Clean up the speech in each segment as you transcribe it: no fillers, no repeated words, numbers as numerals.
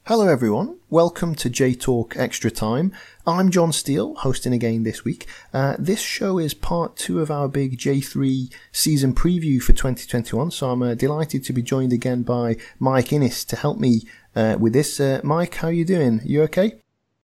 Hello everyone, welcome to J-Talk Extra Time. I'm John Steele, hosting again this week. This show is part 2 of our big J3 season preview for 2021, so I'm delighted to be joined again by Mike Innes to help me with this. Mike, how are you doing? You okay?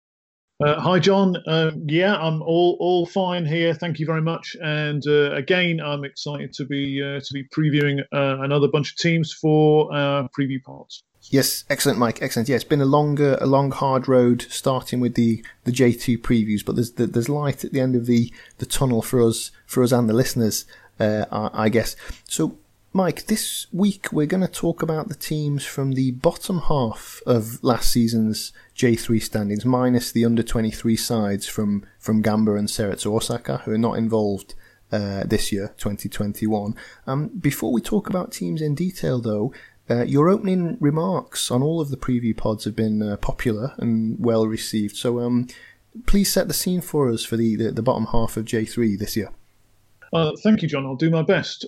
Hi, John. I'm all fine here. Thank you very much. And again, I'm excited to be previewing another bunch of teams for preview pods. Yes, excellent, Mike. Excellent. Yeah, it's been a long, hard road starting with the J2 previews, but there's light at the end of the tunnel for us and the listeners, I guess. So, Mike, this week we're going to talk about the teams from the bottom half of last season's J3 standings, minus the under-23 sides from Gamba and Cerezo Osaka, who are not involved this year, 2021. Before we talk about teams in detail, though, your opening remarks on all of the preview pods have been popular and well received. So please set the scene for us for the bottom half of J3 this year. Thank you, John. I'll do my best.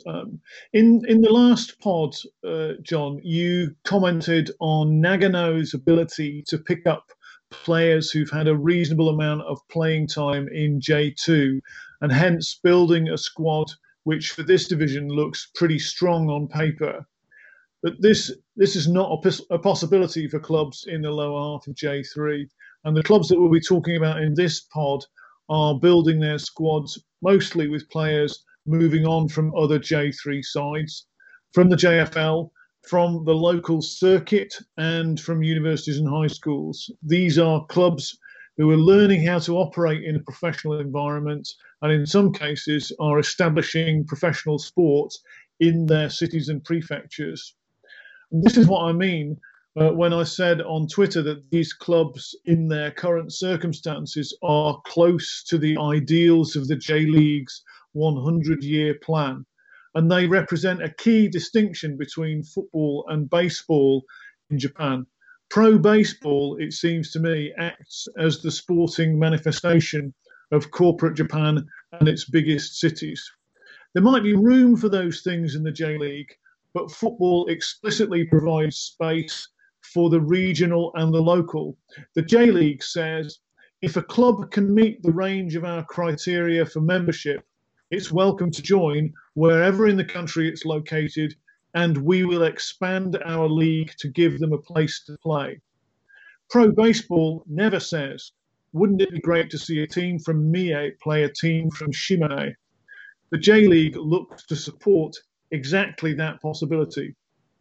In the last pod, John, you commented on Nagano's ability to pick up players who've had a reasonable amount of playing time in J2, and hence building a squad which for this division looks pretty strong on paper. But this is not a possibility for clubs in the lower half of J3. And the clubs that we'll be talking about in this pod are building their squads mostly with players moving on from other J3 sides, from the JFL, from the local circuit, and from universities and high schools. These are clubs who are learning how to operate in a professional environment, and in some cases are establishing professional sports in their cities and prefectures. This is what I mean when I said on Twitter that these clubs in their current circumstances are close to the ideals of the J-League's 100-year plan. And they represent a key distinction between football and baseball in Japan. Pro baseball, it seems to me, acts as the sporting manifestation of corporate Japan and its biggest cities. There might be room for those things in the J-League, but football explicitly provides space for the regional and the local. The J-League says, if a club can meet the range of our criteria for membership, it's welcome to join wherever in the country it's located, and we will expand our league to give them a place to play. Pro baseball never says, wouldn't it be great to see a team from Mie play a team from Shimane? The J-League looks to support exactly that possibility.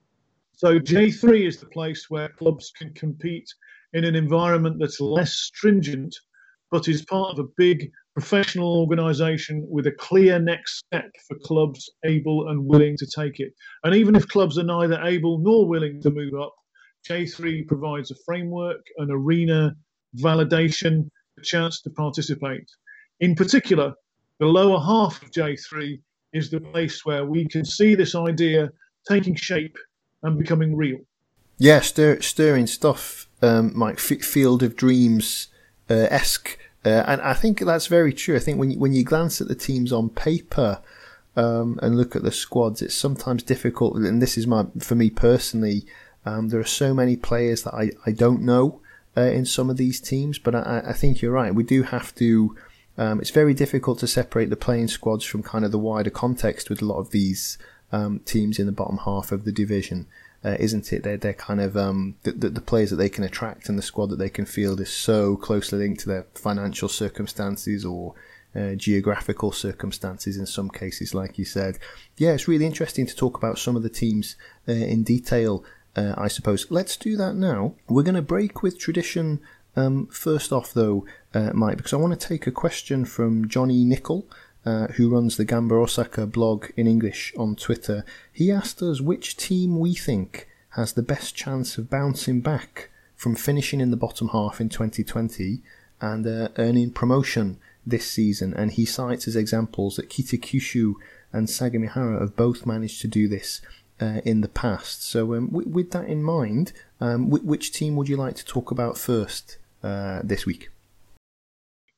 So J3 is the place where clubs can compete in an environment that's less stringent, but is part of a big professional organisation with a clear next step for clubs able and willing to take it. And even if clubs are neither able nor willing to move up, J3 provides a framework, an arena, validation, a chance to participate. In particular, the lower half of J3 is the place where we can see this idea taking shape and becoming real. Yeah, stirring stuff, Mike. Field of Dreams-esque. And I think that's very true. I think when you glance at the teams on paper and look at the squads, it's sometimes difficult. And this is for me personally, there are so many players that I don't know in some of these teams. But I think you're right. We do have to. It's very difficult to separate the playing squads from kind of the wider context with a lot of these teams in the bottom half of the division, isn't it? They're kind of the players that they can attract and the squad that they can field is so closely linked to their financial circumstances or geographical circumstances in some cases, like you said. Yeah, it's really interesting to talk about some of the teams in detail, I suppose. Let's do that now. We're going to break with tradition. First off, though, Mike, because I want to take a question from Johnny Nickel, who runs the Gamba Osaka blog in English on Twitter. He asked us which team we think has the best chance of bouncing back from finishing in the bottom half in 2020 and earning promotion this season. And he cites as examples that Kitakyushu and Sagamihara have both managed to do this in the past. So with that in mind, which team would you like to talk about first this week?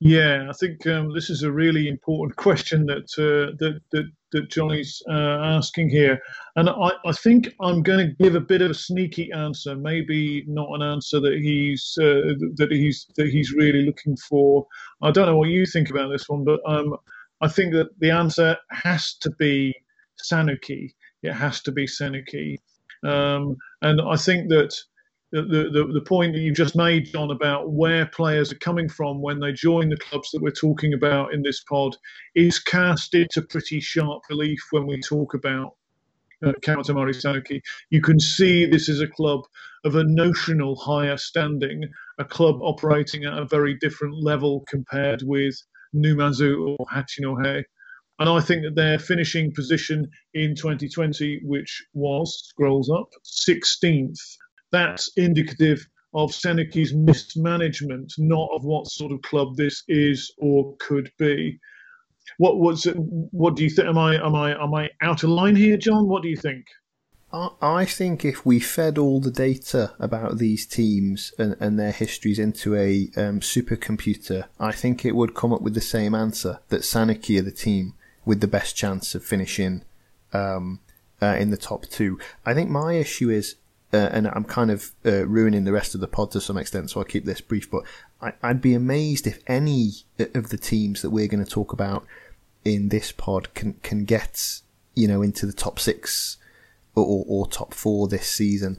Yeah, I think this is a really important question that Johnny's asking here, and I think I'm going to give a bit of a sneaky answer, maybe not an answer that he's really looking for. I don't know what you think about this one, but I think that the answer has to be Sanuki. It has to be Sanuki, and I think that the point that you just made, John, about where players are coming from when they join the clubs that we're talking about in this pod is cast into pretty sharp relief when we talk about Kawatamari Sanuki. You can see this is a club of a notional higher standing, a club operating at a very different level compared with Numazu or Hachinohe. And I think that their finishing position in 2020, which was, scrolls up, 16th, that's indicative of Seneki's mismanagement, not of what sort of club this is or could be. What do you think? Am I out of line here, John? What do you think? I think if we fed all the data about these teams and their histories into a supercomputer, I think it would come up with the same answer, that Sanuki are the team with the best chance of finishing in the top two. I think my issue is, and I'm kind of ruining the rest of the pod to some extent, so I'll keep this brief, but I'd be amazed if any of the teams that we're going to talk about in this pod can get, into the top six or top four this season.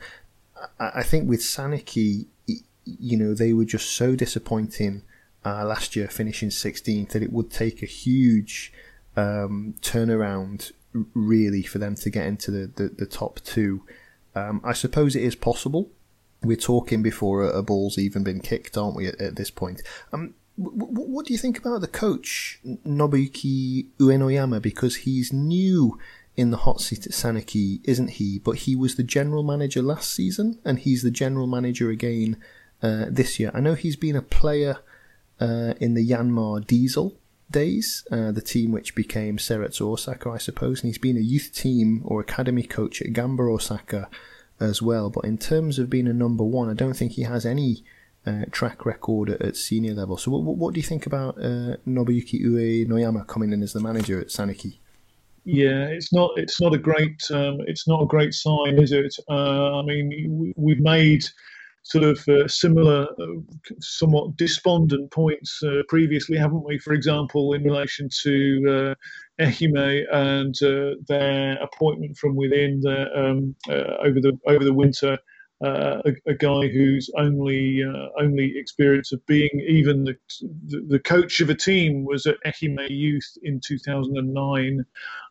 I think with Sanuki, they were just so disappointing last year, finishing 16th, that it would take a huge turnaround, really, for them to get into the top two. I suppose it is possible. We're talking before a ball's even been kicked, aren't we, at this point? What do you think about the coach, Nobuyuki Uenoyama? Because he's new in the hot seat at Sanuki, isn't he? But he was the general manager last season, and he's the general manager again this year. I know he's been a player in the Yanmar Diesel days, the team which became Ceretsu Osaka, I suppose, and he's been a youth team or academy coach at Gamba Osaka as well. But in terms of being a number one, I don't think he has any track record at senior level. So what do you think about Nobuyuki Uenoyama coming in as the manager at Sanuki? Yeah, it's not a great sign, is it? We've made sort of similar, somewhat despondent points previously, haven't we? For example, in relation to Ehime and their appointment from within over the winter, a guy whose only experience of being even the coach of a team was at Ehime Youth in 2009.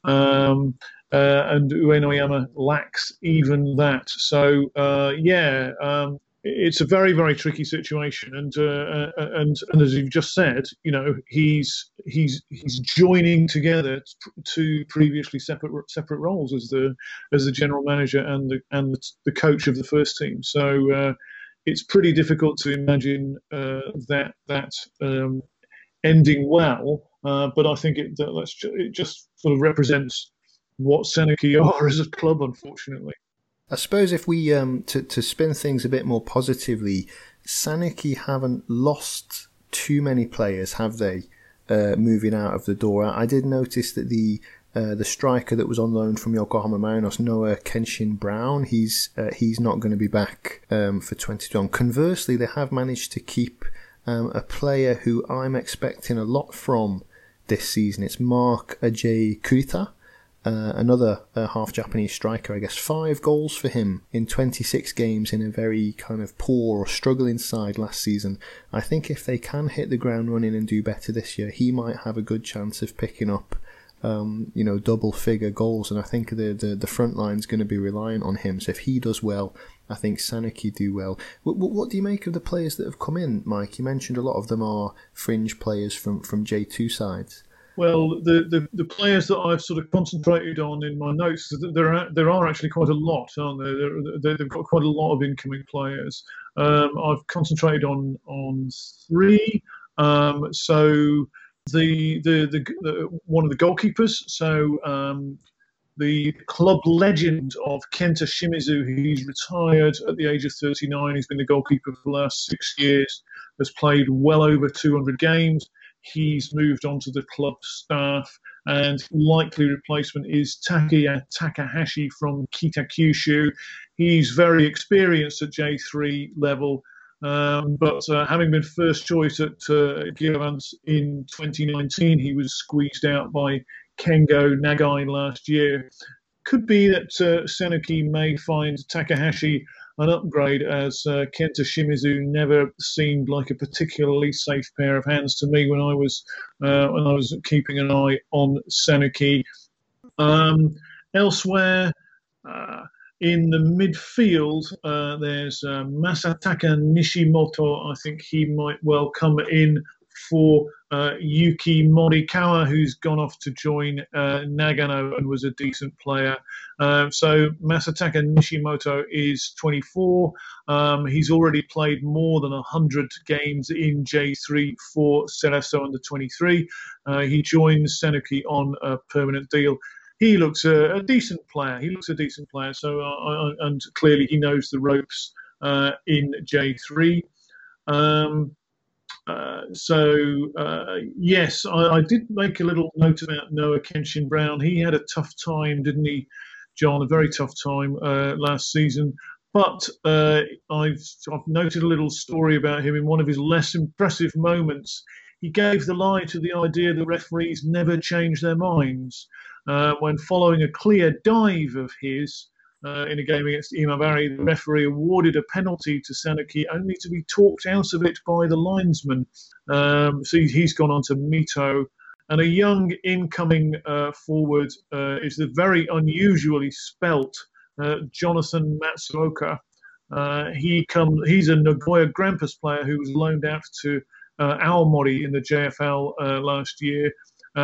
And Uenoyama lacks even that. So it's a very, very tricky situation, and as you've just said, he's joining together two previously separate roles as the general manager and the coach of the first team. So it's pretty difficult to imagine that ending well. But I think it just sort of represents what Sanuki are as a club, unfortunately. I suppose if we to spin things a bit more positively, Sanuki haven't lost too many players, have they? Moving out of the door. I did notice that the striker that was on loan from Yokohama Marinos, Noah Kenshin Brown, he's not going to be back for 2021. Conversely, they have managed to keep a player who I'm expecting a lot from this season. It's Mark Ajay Kuita. Another half Japanese striker, I guess. 5 goals for him in 26 games in a very kind of poor or struggling side last season. I think if they can hit the ground running and do better this year, he might have a good chance of picking up double figure goals, and I think the front line's going to be reliant on him. So if he does well, I think Sanuki do well. What do you make of the players that have come in, Mike? You mentioned a lot of them are fringe players from J2 sides. Well, the players that I've sort of concentrated on in my notes, there are actually quite a lot, aren't there? They've got quite a lot of incoming players. I've concentrated on 3. So the one of the goalkeepers. So the club legend of Kenta Shimizu, he's retired at the age of 39. He's been the goalkeeper for the last 6 years. Has played well over 200 games. He's moved on to the club staff, and likely replacement is Takeya Takahashi from Kitakyushu. He's very experienced at J3 level, but having been first choice at Gilavans in 2019, he was squeezed out by Kengo Nagai last year. Could be that Senuki may find Takahashi an upgrade, as Kenta Shimizu never seemed like a particularly safe pair of hands to me when I was keeping an eye on Senuki. Elsewhere, in the midfield, there's Masataka Nishimoto. I think he might well come in for Yuki Morikawa, who's gone off to join Nagano and was a decent player. So Masataka Nishimoto is 24. He's already played more than 100 games in J3 for Cerezo under 23. He joins Senuki on a permanent deal. He looks a decent player. So and clearly he knows the ropes in J3. Yes, I did make a little note about Noah Kenshin Brown. He had a tough time, didn't he, John? A very tough time last season. But I've noted a little story about him in one of his less impressive moments. He gave the lie to the idea that referees never change their minds when following a clear dive of his. In a game against Imabari, the referee awarded a penalty to Senuki only to be talked out of it by the linesman. So he's gone on to Mito. And a young incoming forward is the very unusually spelt Jonathan Matsuoka. He's a Nagoya Grampus player who was loaned out to Aomori in the JFL last year.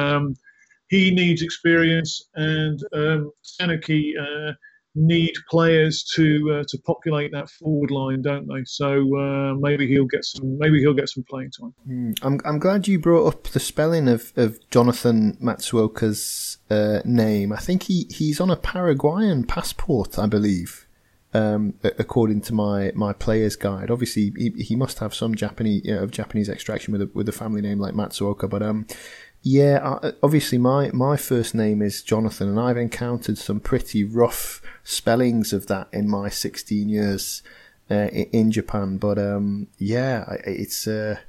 He needs experience, and Senuki need players to populate that forward line, don't they? So maybe he'll get some playing time. I'm glad you brought up the spelling of Jonathan Matsuoka's name. I think he's on a Paraguayan passport, I believe, according to my player's guide. Obviously, he must have some Japanese extraction with a family name like Matsuoka, but yeah, obviously my first name is Jonathan, and I've encountered some pretty rough spellings of that in my 16 years in Japan. But it's I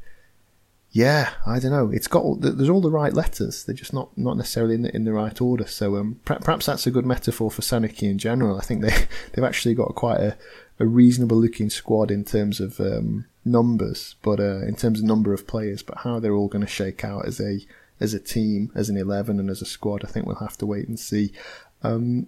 don't know. There's all the right letters. They're just not necessarily in the right order. So perhaps that's a good metaphor for Senuki in general. I think they've actually got quite a reasonable looking squad in terms of numbers, but in terms of number of players. But how they're all going to shake out as a team, as an 11 and as a squad, I think we'll have to wait and see. I'm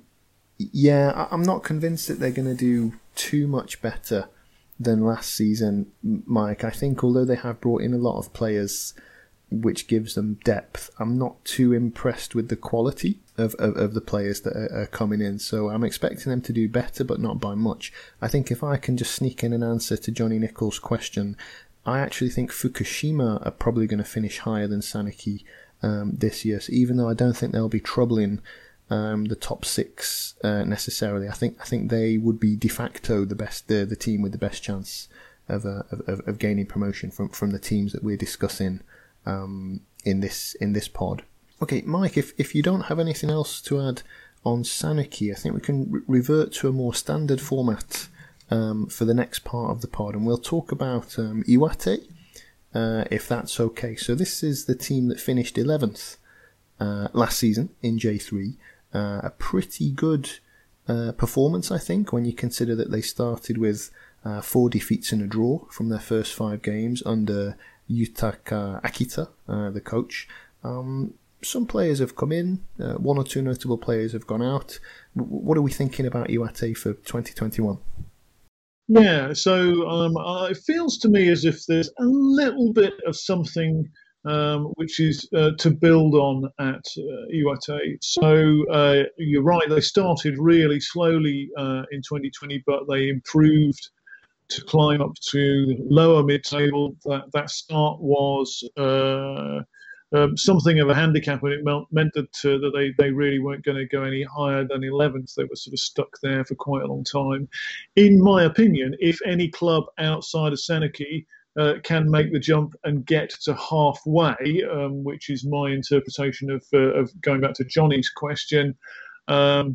not convinced that they're going to do too much better than last season, Mike. I think although they have brought in a lot of players, which gives them depth, I'm not too impressed with the quality of the players that are coming in. So I'm expecting them to do better, but not by much. I think if I can just sneak in an answer to Johnny Nichols' question, I actually think Fukushima are probably going to finish higher than Senuki this year. So even though I don't think they'll be troubling the top six necessarily, I think they would be de facto the team with the best chance of gaining promotion from the teams that we're discussing in this pod. Okay, Mike, if you don't have anything else to add on Senuki, I think we can revert to a more standard format for the next part of the pod, and we'll talk about Iwate, if that's okay. So this is the team that finished 11th last season in J3. A pretty good performance, I think, when you consider that they started with 4 defeats and a draw from their first 5 games under Yutaka Akita, the coach. Some players have come in, 1 or 2 notable players have gone out. What are we thinking about Iwate for 2021? Yeah, so it feels to me as if there's a little bit of something which is to build on at Iwate. So you're right, they started really slowly in 2020, but they improved to climb up to lower mid-table. That start was something of a handicap, and it meant that they really weren't going to go any higher than 11th. They were sort of stuck there for quite a long time. In my opinion, if any club outside of Senuki can make the jump and get to halfway, which is my interpretation of going back to Johnny's question. I'm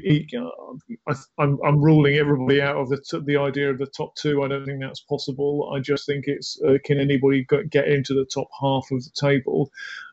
ruling everybody out of the idea of the top two. I don't think that's possible. I just think it's can anybody get into the top half of the table?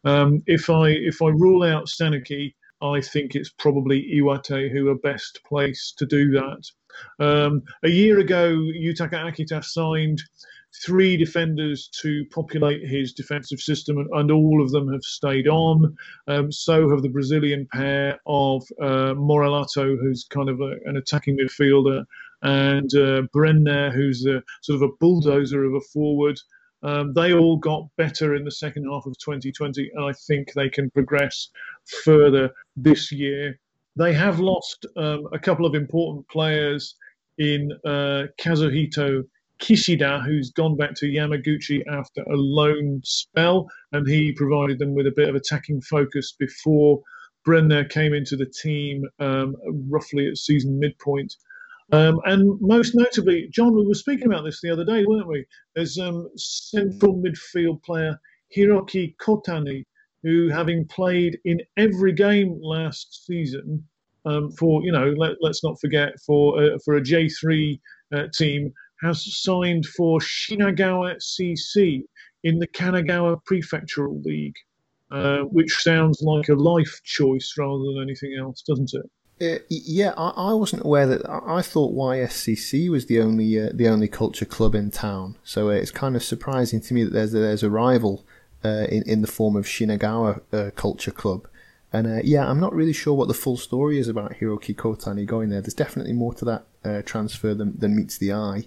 If I rule out Sanuki, I think it's probably Iwate who are best placed to do that. A year ago, Yutaka Akita signed 3 defenders to populate his defensive system, and all of them have stayed on. So have the Brazilian pair of Morelato, who's kind of an attacking midfielder, and Brenner, who's sort of a bulldozer of a forward. They all got better in the second half of 2020, and I think they can progress further this year. They have lost a couple of important players in Kazuhito Kishida, who's gone back to Yamaguchi after a loan spell, and he provided them with a bit of attacking focus before Brenner came into the team roughly at season midpoint. And most notably, John, we were speaking about this the other day, weren't we? There's central midfield player Hiroki Kotani, who, having played in every game last season, for let's not forget, for a J3 team, has signed for Shinagawa CC in the Kanagawa Prefectural League, which sounds like a life choice rather than anything else, doesn't it? Yeah, I wasn't aware that. I thought YSCC was the only culture club in town. So it's kind of surprising to me that there's a rival in the form of Shinagawa Culture Club. And yeah, I'm not really sure what the full story is about Hiroki Kotani going there. There's definitely more to that transfer than meets the eye,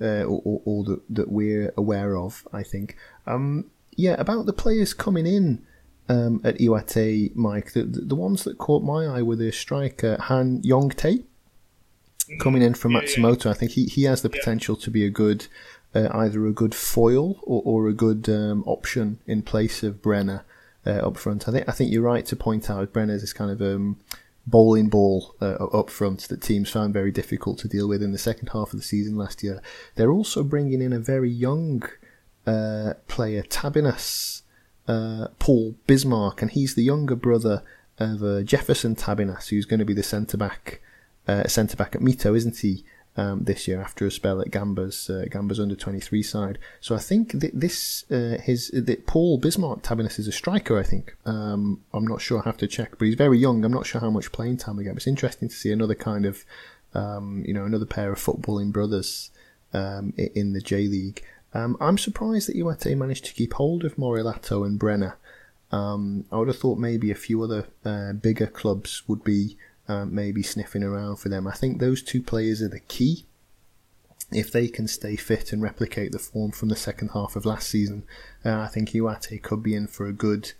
or that we're aware of, I think. Yeah, about the players coming in at Iwate, Mike, the ones that caught my eye were the striker Han Yong-tae, coming in from Matsumoto. I think he has the potential to be a good, either a good foil or a good option in place of Brenner up front. I think you're right to point out Brenner's this kind of bowling ball up front that teams found very difficult to deal with in the second half of the season last year. They're also bringing in a very young player, Tabinas Paul Bismarck, and he's the younger brother of Jefferson Tabinas, who's going to be the centre back at Mito, isn't he? This year after a spell at Gamba's under 23 side. So I think that Paul Bismarck Tabinas is a striker. I think I'm not sure. I have to check, but he's very young. I'm not sure how much playing time we get. It's interesting to see another kind of another pair of footballing brothers in the J League. I'm surprised that Iwate managed to keep hold of Morelato and Brenner. I would have thought maybe a few other bigger clubs would be maybe sniffing around for them. I think those two players are the key. If they can stay fit and replicate the form from the second half of last season, I think Iwate could be in for a good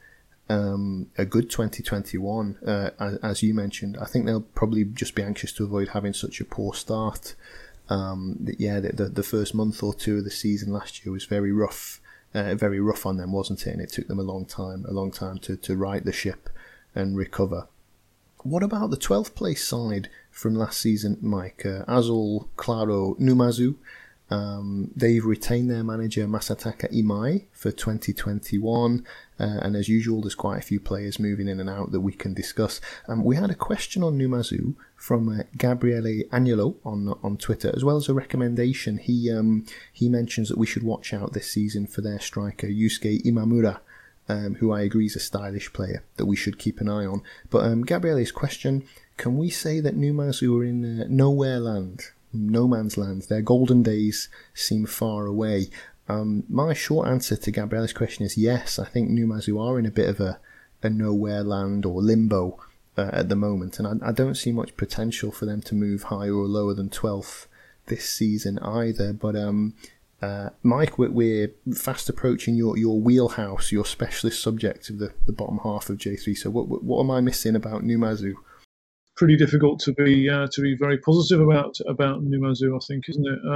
2021. As you mentioned, I think they'll probably just be anxious to avoid having such a poor start. The first month or two of the season last year was very rough on them, wasn't it? And it took them a long time to right the ship and recover. What about the 12th place side from last season, Mike? Azul, Claro, Numazu. They've retained their manager Masataka Imai for 2021, and as usual there's quite a few players moving in and out that we can discuss. We had a question on Numazu from Gabriele Agnolo on Twitter, as well as a recommendation. He mentions that we should watch out this season for their striker Yusuke Imamura, who I agree is a stylish player that we should keep an eye on. But Gabriele's question, can we say that Numazu are in nowhere land? No man's land. Their golden days seem far away. My short answer to Gabriele's question is yes. I think Numazu are in a bit of a nowhere land or limbo at the moment, and I don't see much potential for them to move higher or lower than 12th this season either. But Mike, we're fast approaching your wheelhouse, your specialist subject of the bottom half of J3. So what am I missing about Numazu? Pretty difficult to be very positive about Numazu, I think, isn't it?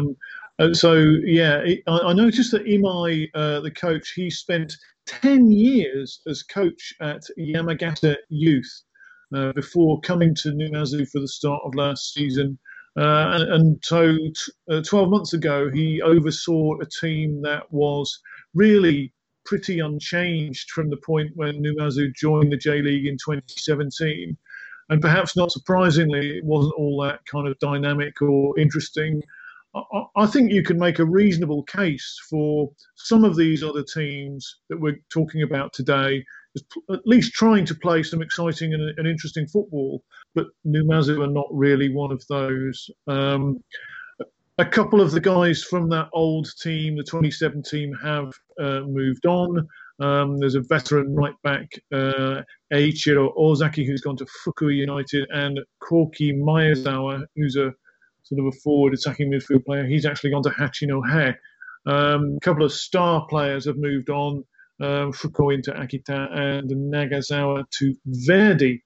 I noticed that Imai, the coach, he spent 10 years as coach at Yamagata Youth before coming to Numazu for the start of last season. And so 12 months ago, he oversaw a team that was really pretty unchanged from the point when Numazu joined the J League in 2017. And perhaps not surprisingly, it wasn't all that kind of dynamic or interesting. I think you can make a reasonable case for some of these other teams that we're talking about today, at least trying to play some exciting and interesting football, but Numazu are not really one of those. A couple of the guys from that old team, the 27 team, have moved on. There's a veteran right back, Eiichiro Ozaki, who's gone to Fukui United, and Koki Maezawa, who's a sort of a forward attacking midfield player. He's actually gone to Hachinohe. A couple of star players have moved on, Fukui to Akita and Nagasawa to Verdi.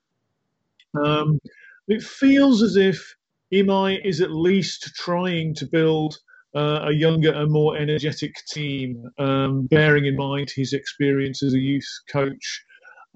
It feels as if Imai is at least trying to build a younger and more energetic team, bearing in mind his experience as a youth coach.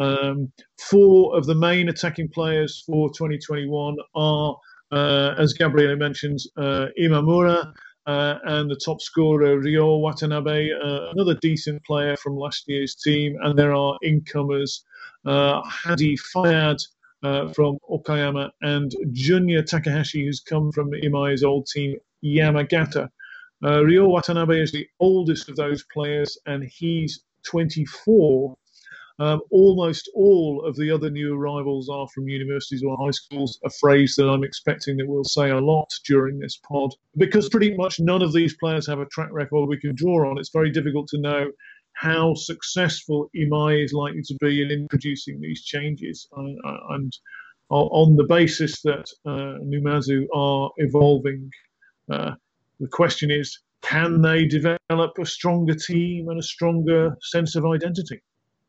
4 of the main attacking players for 2021 are, as Gabriele mentioned, Imamura and the top scorer, Ryo Watanabe, another decent player from last year's team. And there are incomers, Hadi Fayad, from Okayama, and Junya Takahashi, who's come from Imai's old team, Yamagata. Ryo Watanabe is the oldest of those players, and he's 24. Almost all of the other new arrivals are from universities or high schools, a phrase that I'm expecting that we'll say a lot during this pod. Because pretty much none of these players have a track record we can draw on, it's very difficult to know how successful Imai is likely to be in introducing these changes. And on the basis that Numazu are evolving, the question is, can they develop a stronger team and a stronger sense of identity?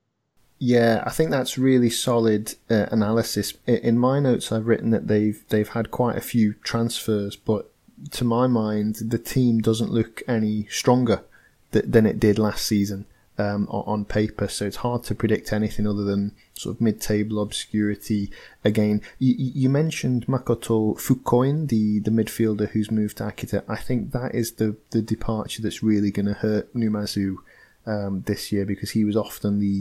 Yeah, I think that's really solid analysis. In my notes, I've written that they've had quite a few transfers, but to my mind, the team doesn't look any stronger than it did last season on paper. So it's hard to predict anything other than sort of mid-table obscurity. Again, you mentioned Makoto Fukoin, the midfielder who's moved to Akita. I think that is the departure that's really going to hurt Numazu this year, because he was often the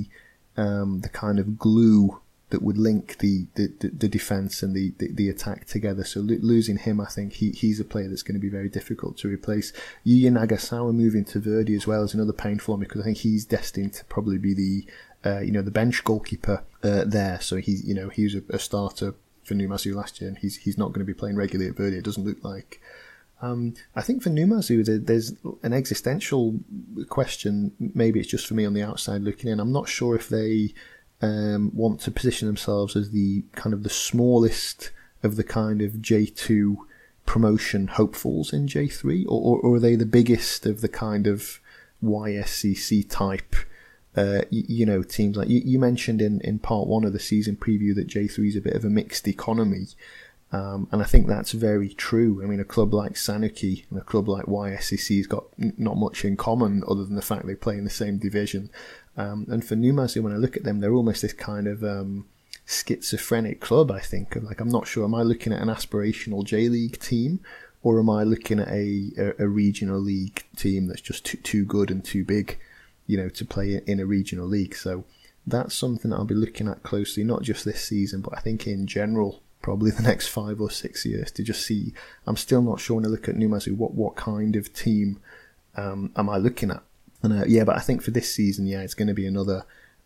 kind of glue that would link the defence and the attack together. So losing him, I think he's a player that's going to be very difficult to replace. Yuya Nagasawa moving to Verdi as well is another painful one, because I think he's destined to probably be the bench goalkeeper there. So he was a starter for Numazu last year, and he's not going to be playing regularly at Verdi, it doesn't look like. I think for Numazu, there's an existential question. Maybe it's just for me on the outside looking in. I'm not sure if they want to position themselves as the kind of the smallest of the kind of J2 promotion hopefuls in J3, or are they the biggest of the kind of YSCC type teams? Like you mentioned in part 1 of the season preview that J3 is a bit of a mixed economy. And I think that's very true. I mean, a club like Sanuki and a club like YSCC has got not much in common other than the fact they play in the same division. And for Numazu, when I look at them, they're almost this kind of schizophrenic club, I think. I'm not sure, am I looking at an aspirational J-League team, or am I looking at a regional league team that's just too good and too big, to play in a regional league? So that's something that I'll be looking at closely, not just this season, but I think in general, probably the next 5 or 6 years, to just see. I'm still not sure when I look at Numazu what kind of team am I looking at. And but I think for this season, it's going to be another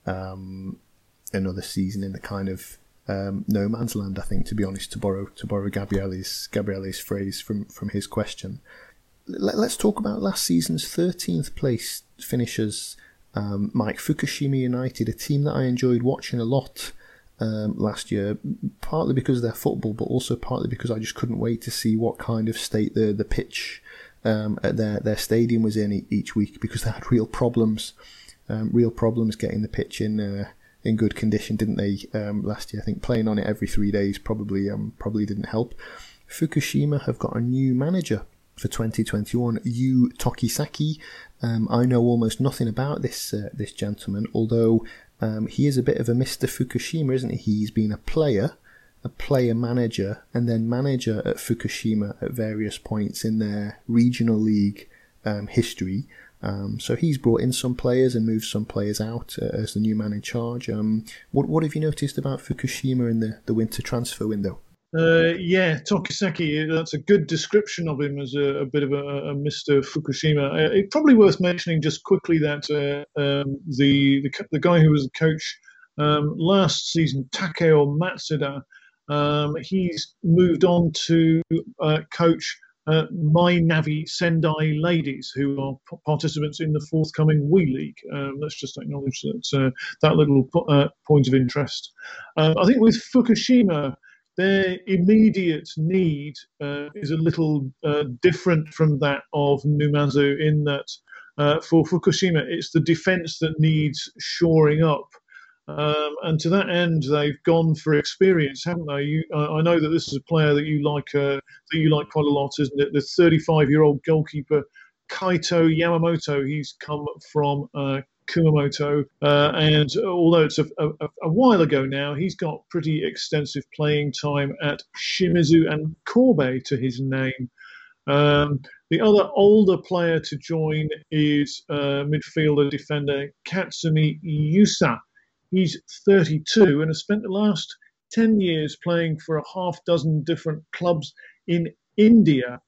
season in the kind of no man's land, I think, to be honest, to borrow Gabriele's phrase from his question. Let's talk about last season's 13th place finishers, Mike. Fukushima United, a team that I enjoyed watching a lot last year, partly because of their football, but also partly because I just couldn't wait to see what kind of state the pitch at their stadium was in each week, because they had real problems getting the pitch in good condition, didn't they? Last year, I think playing on it every 3 days probably didn't help. Fukushima have got a new manager for 2021, Yu Tokisaki. I know almost nothing about this gentleman, although he is a bit of a Mr. Fukushima, isn't he? He's been a player a player manager and then manager at Fukushima at various points in their regional league history. So he's brought in some players and moved some players out as the new man in charge. What have you noticed about Fukushima in the winter transfer window? Yeah, Tokisaki, that's a good description of him as a bit of a Mr. Fukushima. It's probably worth mentioning just quickly that the guy who was the coach last season, Takeo Matsuda, he's moved on to coach My Navi Sendai Ladies, who are participants in the forthcoming WE League. Let's just acknowledge that little point of interest. I think with Fukushima, their immediate need is a little different from that of Numazu in that for Fukushima, it's the defence that needs shoring up. And to that end, they've gone for experience, haven't they? I know that this is a player that you like quite a lot, isn't it? The 35-year-old goalkeeper Kaito Yamamoto. He's come from Kumamoto, and although it's a while ago now, he's got pretty extensive playing time at Shimizu and Kobe to his name. The other older player to join is midfielder defender Katsumi Yusa. He's 32 and has spent the last 10 years playing for a half dozen different clubs in India.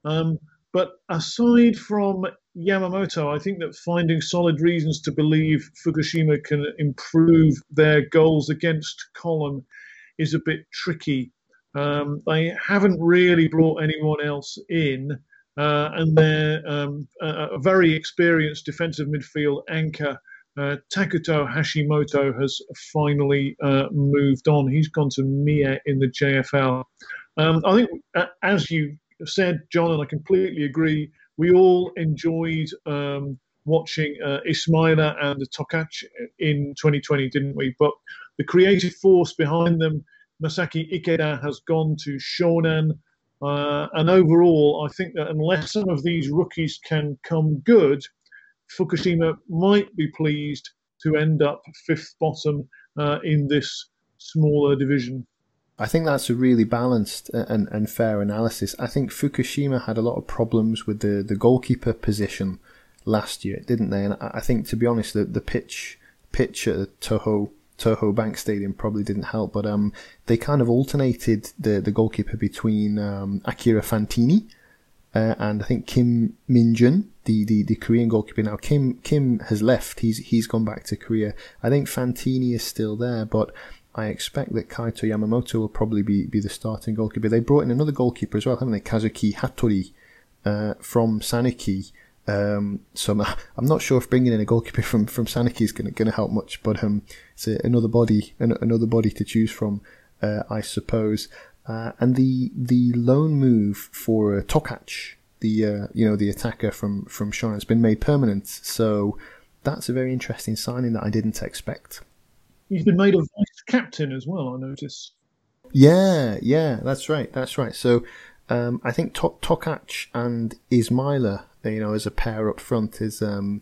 But aside from Yamamoto, I think that finding solid reasons to believe Fukushima can improve their goals against column is a bit tricky. They haven't really brought anyone else in, and they're a very experienced defensive midfield anchor. Takuto Hashimoto has finally moved on. He's gone to Mie in the JFL. I think, as you said, John, and I completely agree, we all enjoyed watching Ismaila and the Tokac in 2020, didn't we? But the creative force behind them, Masaki Ikeda, has gone to Shonan. And overall, I think that unless some of these rookies can come good, Fukushima might be pleased to end up fifth bottom in this smaller division. I think that's a really balanced and fair analysis. I think Fukushima had a lot of problems with the goalkeeper position last year, didn't they? And I think, to be honest, the pitch at the Toho Bank Stadium probably didn't help. But they kind of alternated the goalkeeper between Akira Fantini and I think Kim Min-jun, the Korean goalkeeper. Now Kim has left. He's gone back to Korea. I think Fantini is still there, but I expect that Kaito Yamamoto will probably be the starting goalkeeper. They brought in another goalkeeper as well, haven't they? Kazuki Hattori from Sanuki. So I'm not sure if bringing in a goalkeeper from Sanuki is going to help much, but it's another body to choose from, I suppose. And the loan move for Tokac, the attacker from Shonan, has been made permanent. So that's a very interesting signing that I didn't expect. He's been made a vice captain as well, I notice. Yeah, that's right. So I think Tokac and Ismaila, as a pair up front, is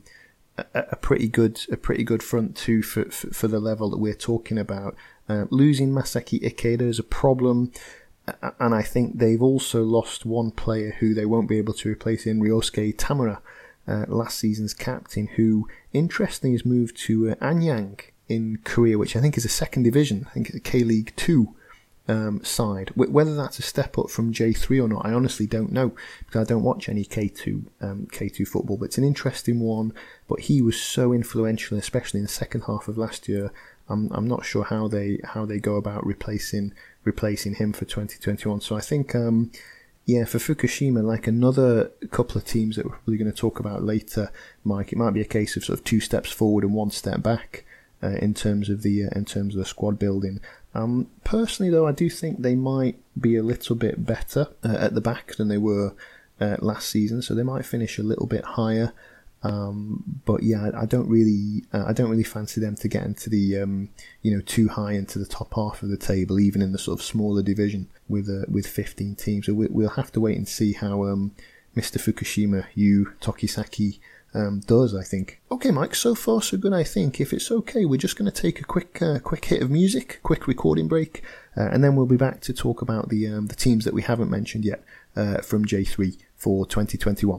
a pretty good front two for the level that we're talking about. Losing Masaki Ikeda is a problem, and I think they've also lost one player who they won't be able to replace in Ryosuke Tamura, last season's captain, who interestingly has moved to Anyang in Korea, which I think is a second division. I think it's a K-League 2 side. Whether that's a step up from J3 or not, I honestly don't know, because I don't watch any K2 football. But it's an interesting one. But he was so influential, especially in the second half of last year. I'm not sure how they go about replacing him for 2021. So I think for Fukushima, like another couple of teams that we're probably going to talk about later, Mike, it might be a case of sort of 2 steps forward and 1 step back in terms of the squad building. Personally, though, I do think they might be a little bit better at the back than they were last season, so they might finish a little bit higher. But yeah, I don't really fancy them to get into the too high into the top half of the table, even in the sort of smaller division with 15 teams. So we'll have to wait and see how Mr. Fukushima Yu Tokisaki does, I think. Okay, Mike, so far so good, I think. If it's okay, we're just going to take a quick hit of music, quick recording break, and then we'll be back to talk about the teams that we haven't mentioned yet from J3 for 2021.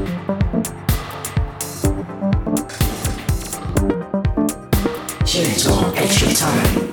Extra time.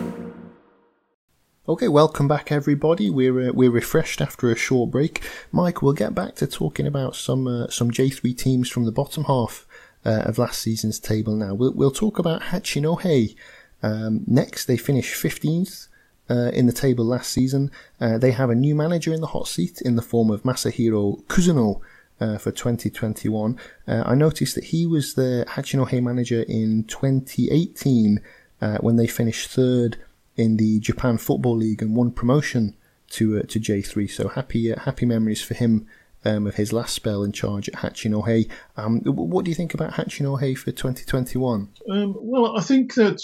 Okay, welcome back everybody. We're refreshed after a short break. Mike, we'll get back to talking about some J3 teams from the bottom half of last season's table now. We'll talk about Hachinohe next. They finished 15th in the table last season. They have a new manager in the hot seat in the form of Masahiro Kuzuno for 2021. I noticed that he was the Hachinohe manager in 2018 when they finished third in the Japan Football League and won promotion to J3. So happy memories for him of his last spell in charge at Hachinohe. What do you think about Hachinohe for 2021? Well, I think that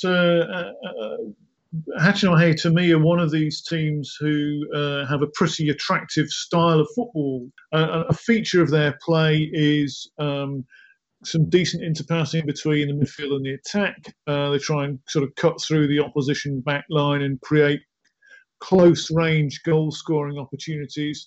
Hachinohe, to me, are one of these teams who have a pretty attractive style of football. A feature of their play is some decent interpassing between the midfield and the attack. They try and sort of cut through the opposition back line and create close-range goal-scoring opportunities.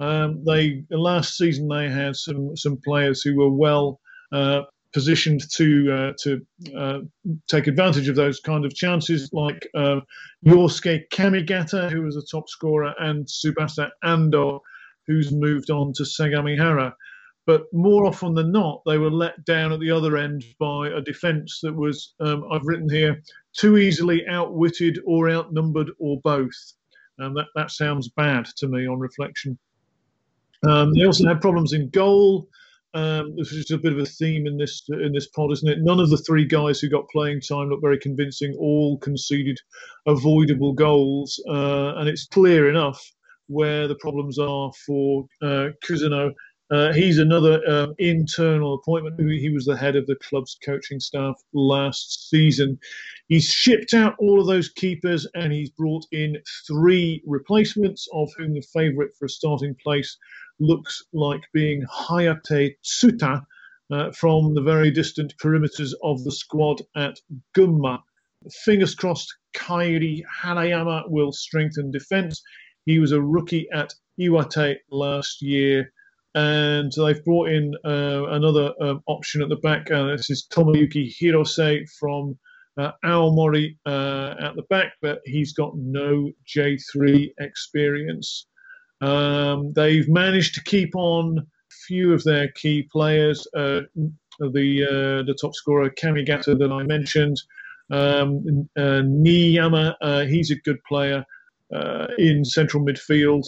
Last season they had some players who were well positioned to take advantage of those kind of chances, like Yosuke Kamigata, who was the top scorer, and Tsubasa Ando, who's moved on to Segamihara. But more often than not, they were let down at the other end by a defence that was, I've written here, too easily outwitted or outnumbered or both. That sounds bad to me on reflection. They also had problems in goal. This is a bit of a theme in this pod, isn't it? None of the three guys who got playing time looked very convincing. All conceded avoidable goals, and it's clear enough where the problems are for Kuzuno. He's another internal appointment. He was the head of the club's coaching staff last season. He's shipped out all of those keepers and he's brought in 3 replacements, of whom the favourite for a starting place looks like being Hayate Tsuta from the very distant perimeters of the squad at Gunma. Fingers crossed Kairi Hanayama will strengthen defence. He was a rookie at Iwate last year. And they've brought in another option at the back. This is Tomoyuki Hirose from Aomori at the back, but he's got no J3 experience. They've managed to keep on a few of their key players. The top scorer, Kamigata, that I mentioned. Niyama, he's a good player in central midfield.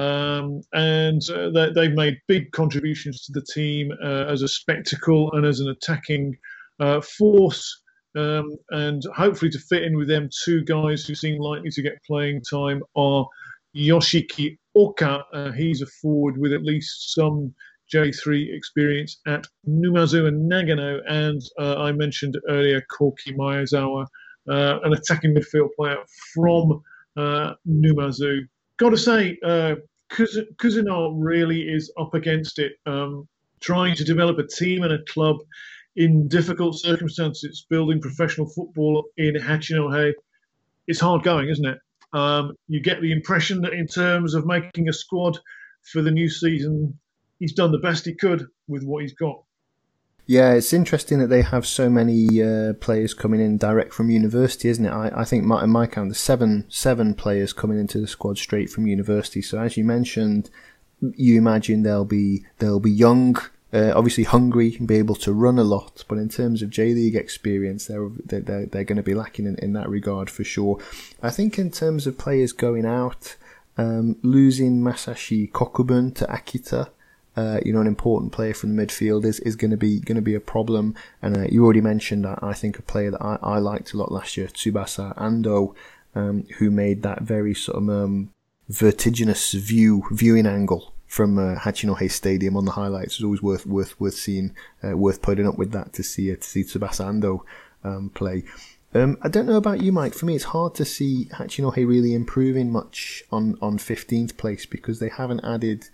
They've made big contributions to the team as a spectacle and as an attacking force, and hopefully to fit in with them. 2 guys who seem likely to get playing time are Yoshiki Oka. He's a forward with at least some J3 experience at Numazu and Nagano, and I mentioned earlier Koki Maezawa, an attacking midfield player from Numazu. Got to say, Kuzuno really is up against it, trying to develop a team and a club in difficult circumstances, building professional football in Hachinohe. It's hard going, isn't it? You get the impression that in terms of making a squad for the new season, he's done the best he could with what he's got. Yeah, it's interesting that they have so many players coming in direct from university, isn't it? I think in my count, there's seven players coming into the squad straight from university. So as you mentioned, you imagine they'll be young, obviously hungry, and be able to run a lot. But in terms of J-League experience, they're going to be lacking in that regard for sure. I think in terms of players going out, losing Masashi Kokubun to Akita, an important player from the midfield is going to be a problem. And you already mentioned, I think, a player that I liked a lot last year, Tsubasa Ando, who made that very sort of vertiginous viewing angle from Hachinohe Stadium on the highlights. It's always worth seeing, worth putting up with that to see Tsubasa Ando play. I don't know about you, Mike. For me, it's hard to see Hachinohe really improving much on 15th place because they haven't added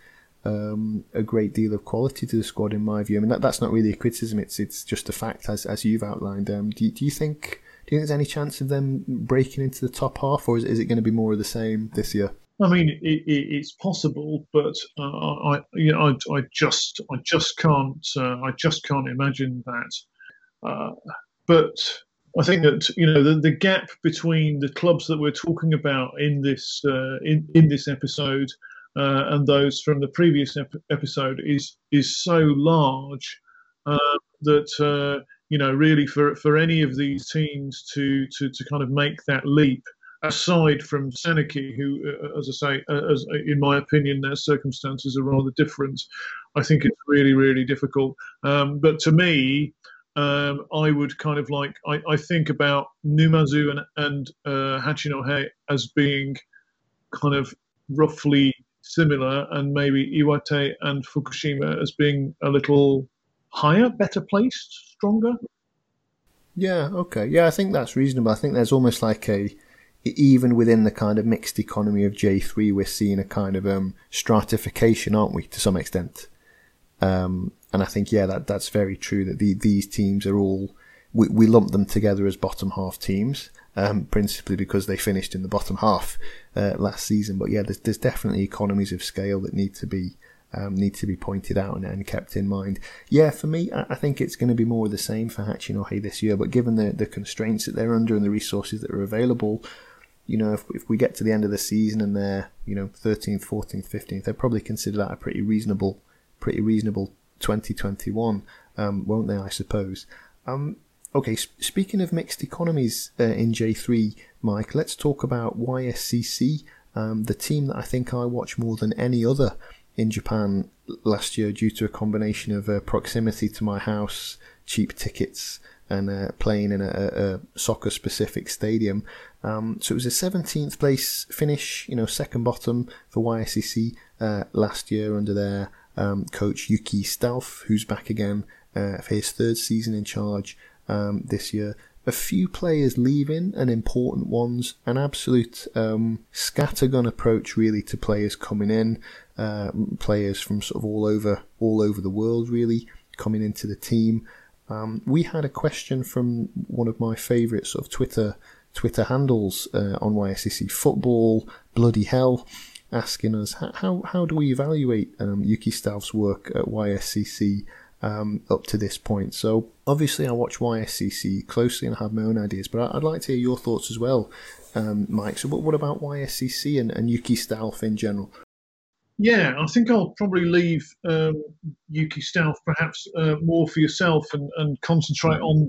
a great deal of quality to the squad, in my view. I mean, that's not really a criticism; it's just a fact, as you've outlined. Do you think there's any chance of them breaking into the top half, or is it going to be more of the same this year? I mean, it's possible, but I just can't imagine that. But I think that the gap between the clubs that we're talking about in this episode and those from the previous episode is so large that really for any of these teams to kind of make that leap, aside from Seneki, who, as I say, in my opinion, their circumstances are rather different. I think it's really, really difficult. But to me, I would kind of I think about Numazu and Hachinohe as being kind of roughly similar, and maybe Iwate and Fukushima as being a little higher, better placed, stronger. Yeah, okay. Yeah, I think that's reasonable. I think there's almost like even within the kind of mixed economy of J3, we're seeing a kind of stratification, aren't we, to some extent? And I think, that's very true, that these teams are all, we lump them together as bottom half teams, principally because they finished in the bottom half last season. But there's definitely economies of scale that need to be pointed out and kept in mind. Yeah, for me, I think it's going to be more of the same for Hachinohe this year, but given the constraints that they're under and the resources that are available, if we get to the end of the season and they're 13th, 14th, 15th, they'll probably consider that a pretty reasonable 2021, won't they, I suppose? Okay, speaking of mixed economies in J3, Mike, let's talk about YSCC, the team that I think I watched more than any other in Japan last year due to a combination of proximity to my house, cheap tickets, and playing in a soccer-specific stadium. So it was a 17th place finish, second bottom for YSCC last year under their coach Yuki Stauf, who's back again for his third season in charge this year. A few players leaving, and important ones. An absolute scattergun approach, really, to players coming in. Players from sort of all over the world, really, coming into the team. We had a question from one of my favourite sort of Twitter handles on YSCC Football, Bloody Hell, asking us how do we evaluate Yuki Stauf's work at YSCC up to this point. So obviously I watch YSCC closely and have my own ideas, but I'd like to hear your thoughts as well, Mike. So what about YSCC and Yuki Stauf in general? Yeah, I think I'll probably leave Yuki Stauf perhaps more for yourself and concentrate on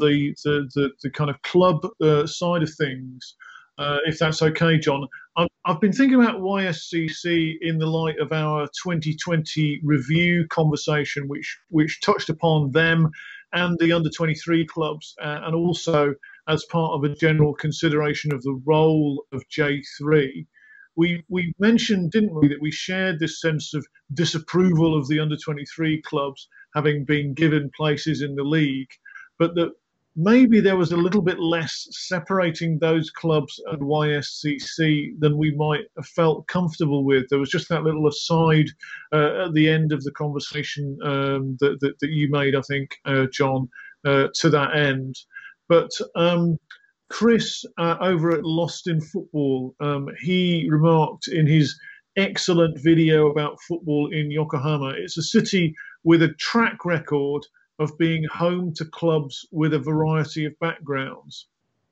the kind of club side of things, if that's okay, John. I've been thinking about YSCC in the light of our 2020 review conversation, which touched upon them and the under-23 clubs, and also as part of a general consideration of the role of J3. We mentioned, didn't we, that we shared this sense of disapproval of the under-23 clubs having been given places in the league, but that maybe there was a little bit less separating those clubs and YSCC than we might have felt comfortable with. There was just that little aside at the end of the conversation that you made, I think, John, to that end. But Chris, over at Lost in Football, he remarked in his excellent video about football in Yokohama, it's a city with a track record of being home to clubs with a variety of backgrounds.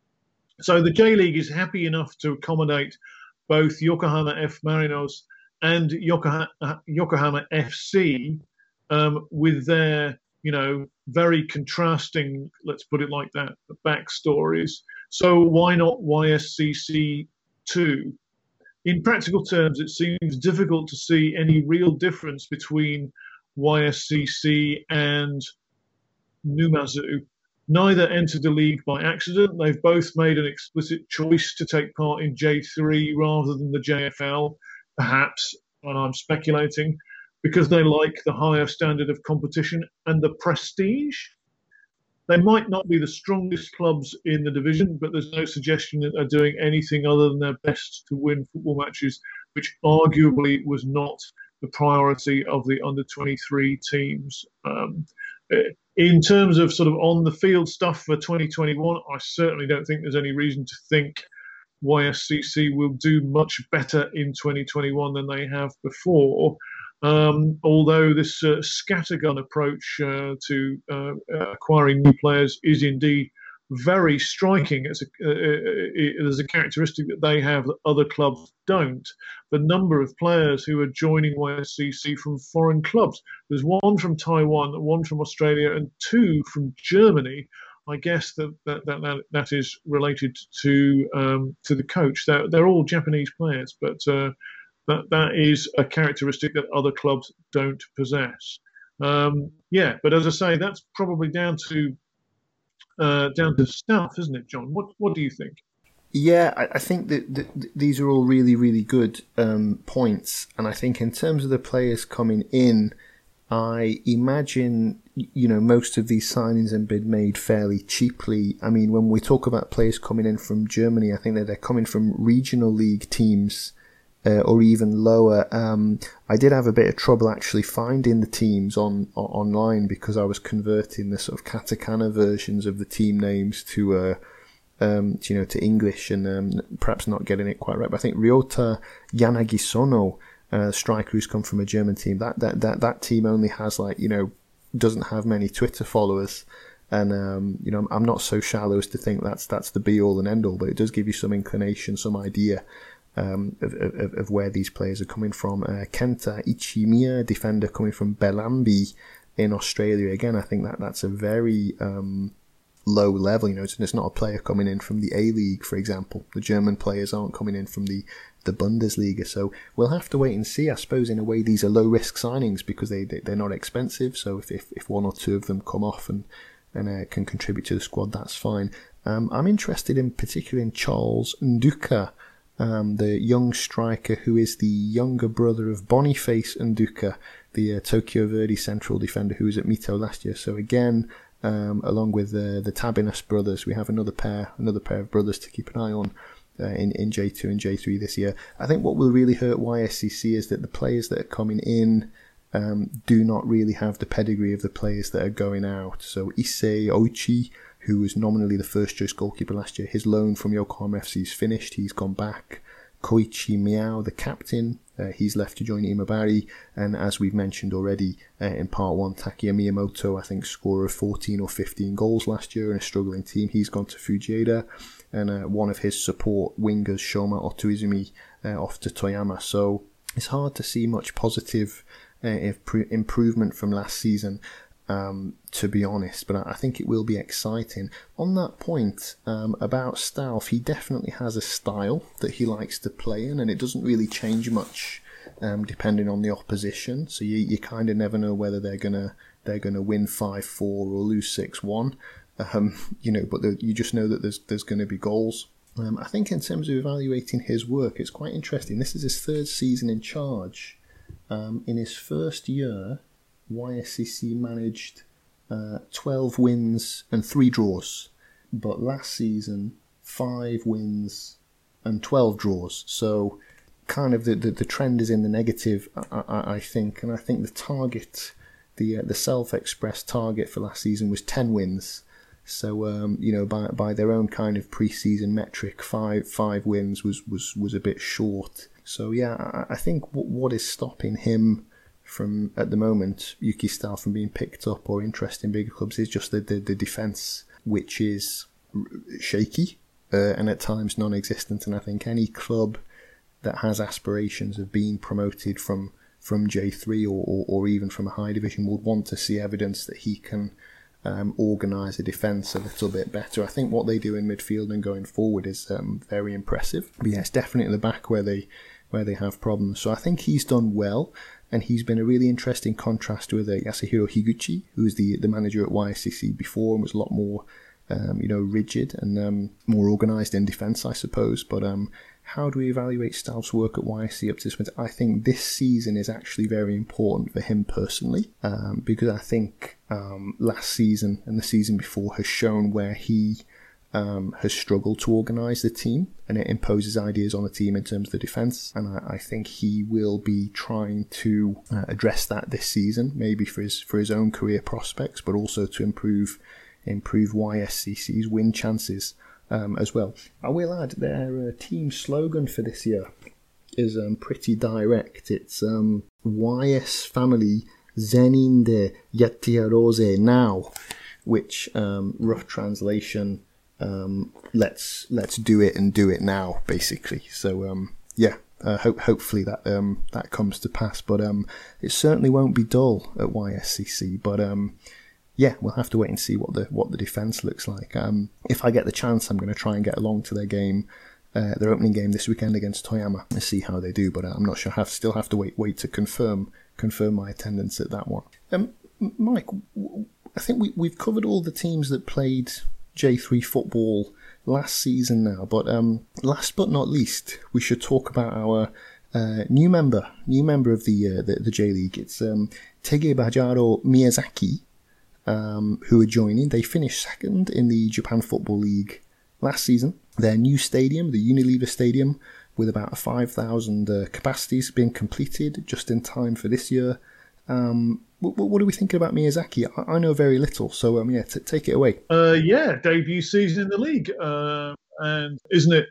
So the J-League is happy enough to accommodate both Yokohama F. Marinos and Yokohama FC with their, very contrasting, let's put it like that, backstories. So why not YSCC too? In practical terms, it seems difficult to see any real difference between YSCC and Numazu. Neither entered the league by accident. They've both made an explicit choice to take part in J3 rather than the JFL, perhaps, and I'm speculating, because they like the higher standard of competition and the prestige. They might not be the strongest clubs in the division, but there's no suggestion that they're doing anything other than their best to win football matches, which arguably was not the priority of the under-23 teams. In terms of sort of on-the-field stuff for 2021, I certainly don't think there's any reason to think YSCC will do much better in 2021 than they have before. Although this scattergun approach to acquiring new players is indeed very striking. There's a characteristic that they have that other clubs don't. The number of players who are joining YSCC from foreign clubs. There's one from Taiwan, one from Australia, and two from Germany. I guess that is related to the coach. They're all Japanese players, but that is a characteristic that other clubs don't possess. But as I say, that's probably down to staff, isn't it, John? What do you think? Yeah, I think that these are all really, really good points. And I think in terms of the players coming in, I imagine, most of these signings have been made fairly cheaply. I mean, when we talk about players coming in from Germany, I think that they're coming from regional league teams or even lower. I did have a bit of trouble actually finding the teams online because I was converting the sort of katakana versions of the team names to English and perhaps not getting it quite right. But I think Ryota Yanagisono, striker who's come from a German team, that team only has doesn't have many Twitter followers. And I'm not so shallow as to think that's the be all and end all, but it does give you some inclination, some idea of where these players are coming from. Kenta Ichimiya, defender coming from Bellambi in Australia. Again, I think that's a very low level. It's not a player coming in from the A-League, for example. The German players aren't coming in from the Bundesliga. So we'll have to wait and see. I suppose in a way these are low-risk signings because they're not expensive. So if one or two of them come off and can contribute to the squad, that's fine. I'm interested in particular in Charles Nduka, the young striker who is the younger brother of Boniface Nduka, the Tokyo Verdy central defender who was at Mito last year. So again, along with the Tabinas brothers, we have another pair of brothers to keep an eye on in J2 and J3 this year. I think what will really hurt YSCC is that the players that are coming in do not really have the pedigree of the players that are going out. So Issei Oichi, who was nominally the first choice goalkeeper last year, his loan from Yokohama FC is finished. He's gone back. Koichi Miao, the captain, he's left to join Imabari. And as we've mentioned already in part one, Takeya Miyamoto, I think scorer of 14 or 15 goals last year in a struggling team. He's gone to Fujieda. And one of his support wingers, Shoma Otoizumi, off to Toyama. So it's hard to see much positive improvement from last season, to be honest, but I think it will be exciting. On that point about Stauf, he definitely has a style that he likes to play in, and it doesn't really change much depending on the opposition. So you kind of never know whether they're gonna win 5-4 or lose 6-1. But you just know that there's going to be goals. I think in terms of evaluating his work, it's quite interesting. This is his third season in charge. In his first year, YSCC managed 12 wins and 3 draws, but last season 5 wins and 12 draws. So kind of the trend is in the negative, I think, and I think the target, the self-expressed target for last season was 10 wins. So by their own kind of pre-season metric, five wins was a bit short. So yeah, I think what is stopping him from, at the moment, Yuki Stauf from being picked up or interest in bigger clubs is just the defence, which is shaky and at times non-existent. And I think any club that has aspirations of being promoted from J3 or even from a high division would want to see evidence that he can organise a defence a little bit better. I think what they do in midfield and going forward is very impressive. But yeah, it's definitely at the back where they have problems. So I think he's done well, and he's been a really interesting contrast with Yasuhiro Higuchi, who was the manager at YSCC before and was a lot more rigid and more organised in defence, I suppose. But how do we evaluate Stauf's work at YSC up to this point? I think this season is actually very important for him personally, because I think last season and the season before has shown where he has struggled to organise the team, and it imposes ideas on the team in terms of the defence. And I think he will be trying to address that this season, maybe for his own career prospects, but also to improve YSCC's win chances as well. I will add their team slogan for this year is pretty direct. It's YS Family Zeninde Yattiarose Now, which rough translation, let's do it and do it now, basically. So hopefully that comes to pass. But it certainly won't be dull at YSCC. But we'll have to wait and see what the defence looks like. If I get the chance, I'm going to try and get along to their game, their opening game this weekend against Toyama, and see how they do. But I'm not sure. Still have to wait to confirm my attendance at that one. Mike, I think we've covered all the teams that played J3 football last season now. But last but not least, we should talk about our new member of the J League. It's Tegebajaro Miyazaki, who are joining. They finished second in the Japan Football League last season. Their new stadium, the Unilever Stadium, with about 5,000 capacities, being completed just in time for this year. What are we thinking about Miyazaki? I know very little, so take it away. Debut season in the league, and isn't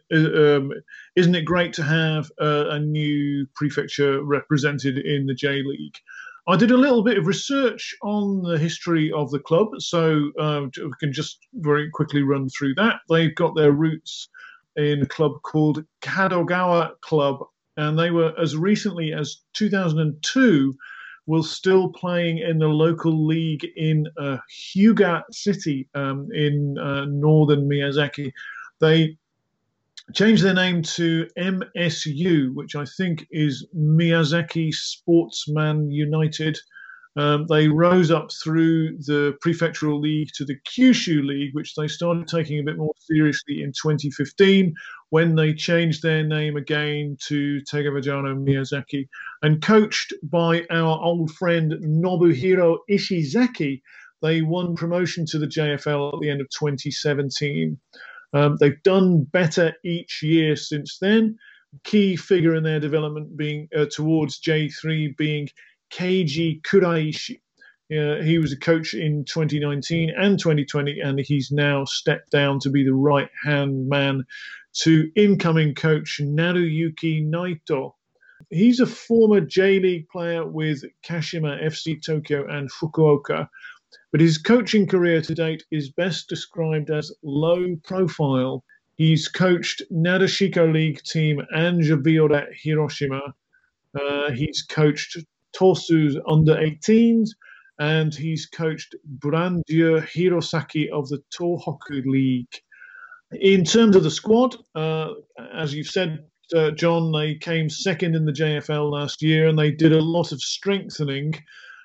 it great to have a new prefecture represented in the J League? I did a little bit of research on the history of the club, so we can just very quickly run through that. They've got their roots in a club called Kadogawa Club, and they were, as recently as 2002, still playing in the local league in Hyuga City in northern Miyazaki. They changed their name to MSU, which I think is Miyazaki Sportsman United. They rose up through the prefectural league to the Kyushu League, which they started taking a bit more seriously in 2015, when they changed their name again to Tegebajaro Miyazaki. And coached by our old friend Nobuhiro Ishizaki, they won promotion to the JFL at the end of 2017. They've done better each year since then. Key figure in their development being towards J3 being Keiji Kuraishi. He was a coach in 2019 and 2020, and he's now stepped down to be the right-hand man to incoming coach Naruyuki Naito. He's a former J-League player with Kashima FC Tokyo and Fukuoka, but his coaching career to date is best described as low profile. He's coached Nadeshiko League team Anja Violet Hiroshima. He's coached Tosu's under-18s, and he's coached Brandieu Hirosaki of the Tohoku League. In terms of the squad, as you've said, John, they came second in the JFL last year, and they did a lot of strengthening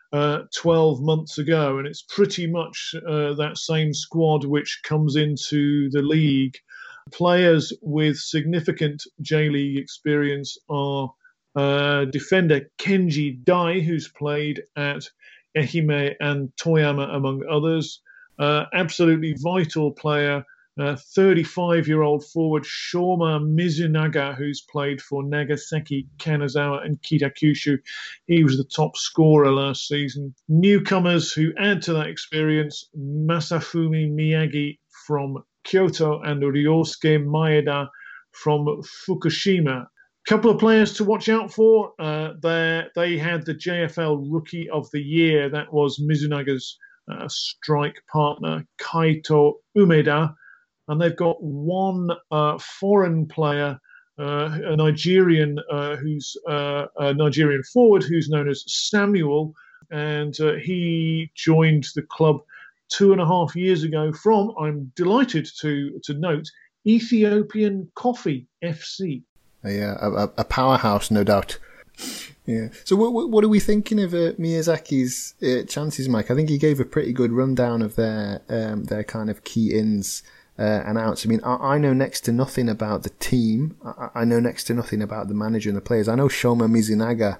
12 months ago, and it's pretty much that same squad which comes into the league. Players with significant J-League experience are defender Kenji Dai, who's played at Ehime and Toyama, among others. Absolutely vital player, 35-year-old forward Shoma Mizunaga, who's played for Nagasaki, Kanazawa and Kitakyushu. He was the top scorer last season. Newcomers who add to that experience, Masafumi Miyagi from Kyoto and Ryosuke Maeda from Fukushima. Couple of players to watch out for. They had the JFL Rookie of the Year. That was Mizunaga's strike partner, Kaito Umeda. And they've got one foreign player, a Nigerian who's a Nigerian forward who's known as Samuel. And he joined the club 2.5 years ago from, I'm delighted to note, Ethiopian Coffee FC. A powerhouse, no doubt. Yeah. So what are we thinking of Miyazaki's chances, Mike? I think he gave a pretty good rundown of their kind of key ins and outs. I mean, I know next to nothing about the team. I know next to nothing about the manager and the players. I know Shoma Mizunaga.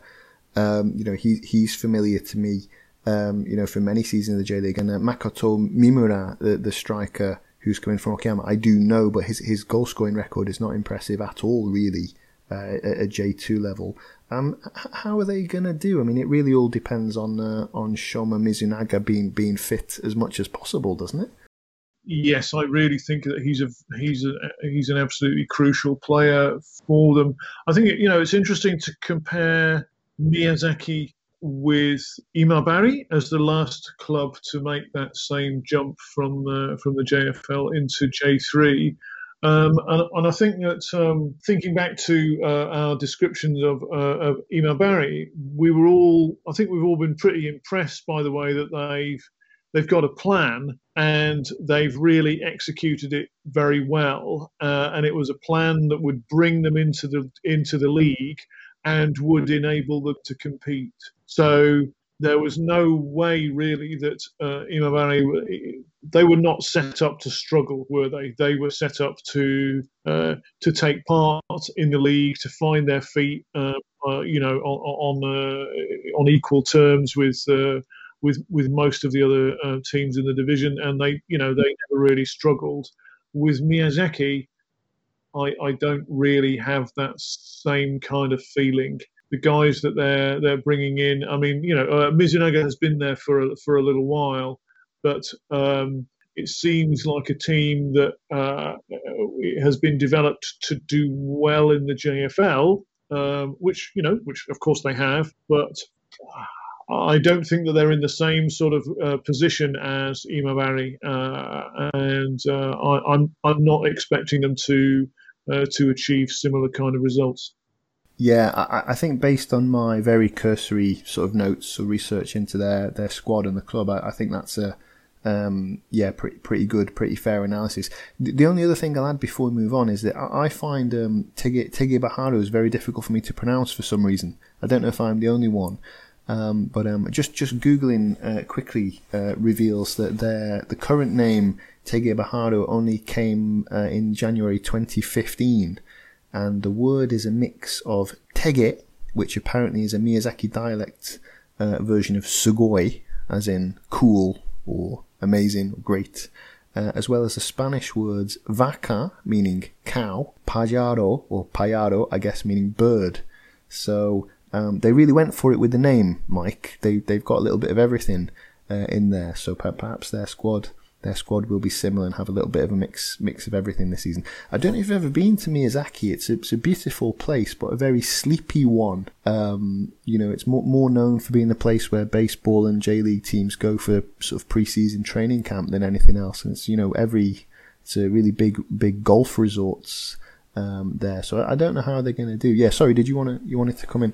He's familiar to me. For many seasons of the J League, and Makoto Mimura, the striker, who's coming from Okayama. I do know, but his goal scoring record is not impressive at all, really, at J2 level. How are they going to do? I mean, it really all depends on Shoma Mizunaga being fit as much as possible, doesn't it? Yes, I really think that he's an absolutely crucial player for them. I think it's interesting to compare Miyazaki with Imabari as the last club to make that same jump from the JFL into J3. And I think that thinking back to our descriptions of Imabari, I think we've all been pretty impressed by the way that they've got a plan and they've really executed it very well. And it was a plan that would bring them into the league and would enable them to compete. So there was no way really that Imabari, they were not set up to struggle, were they? They were set up to take part in the league, to find their feet, on equal terms with most of the other teams in the division, and they never really struggled. With Miyazaki, I don't really have that same kind of feeling. The guys that they're bringing in, I mean, Mizunaga has been there for a little while, but it seems like a team that has been developed to do well in the JFL, which of course they have, but I don't think that they're in the same sort of position as Imabari, and I'm not expecting them to achieve similar kind of results. Yeah, I think based on my very cursory sort of notes or research into their squad and the club, I think that's a pretty good, pretty fair analysis. The only other thing I'll add before we move on is that I find Tegebaharo is very difficult for me to pronounce for some reason. I don't know if I'm the only one. But just Googling quickly reveals that the current name Tegebaharo only came in January 2015, and the word is a mix of Tege, which apparently is a Miyazaki dialect version of Sugoi, as in cool or amazing or great, as well as the Spanish words vaca, meaning cow, payaro or payaro, I guess, meaning bird. So they really went for it with the name, Mike. They've got a little bit of everything in there, so perhaps their squad will be similar and have a little bit of a mix of everything this season. I don't know if you've ever been to Miyazaki. It's a beautiful place, but a very sleepy one. It's more known for being a place where baseball and J-League teams go for sort of pre-season training camp than anything else. And it's it's a really big golf resorts there. So I don't know how they're going to do. Yeah, sorry. You wanted to come in?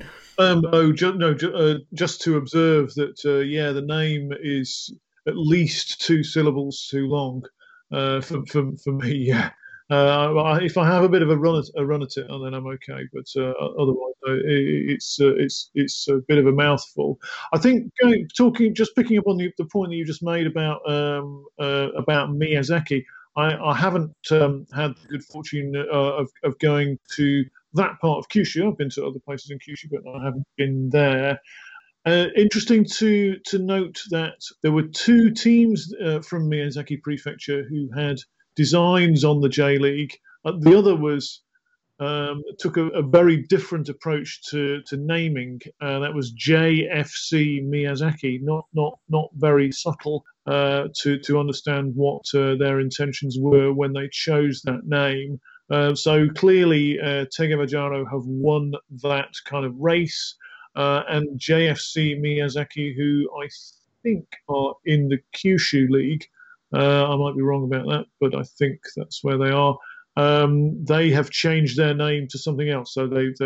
Just to observe that. The name is at least 2 syllables too long for me. Yeah. If I have a bit of a run at it, then I'm okay. But otherwise, it's a bit of a mouthful. I think picking up on the point that you just made about Miyazaki. I haven't had the good fortune of going to that part of Kyushu. I've been to other places in Kyushu, but I haven't been there. Interesting to note that there were 2 teams from Miyazaki Prefecture who had designs on the J-League. The other took a very different approach to naming. That was JFC Miyazaki, not very subtle to understand what their intentions were when they chose that name. So clearly, Tegebaharo have won that kind of race. And JFC Miyazaki, who I think are in the Kyushu League, I might be wrong about that, but I think that's where they are. They have changed their name to something else, so they've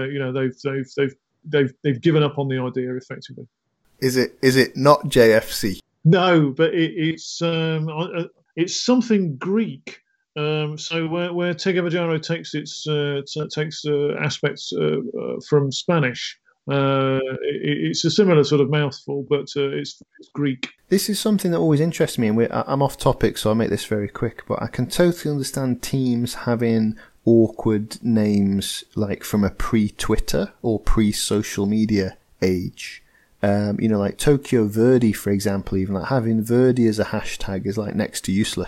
given up on the idea effectively. Is it not JFC? No, but it's something Greek. So where Tegebaharo takes aspects from Spanish. It's a similar sort of mouthful, but it's Greek. This is something that always interests me, and I'm off topic, so I'll make this very quick, but I can totally understand teams having awkward names, like from a pre-Twitter or pre-social media age. Like Tokyo Verdy, for example, even like having Verdy as a hashtag is like next to useless.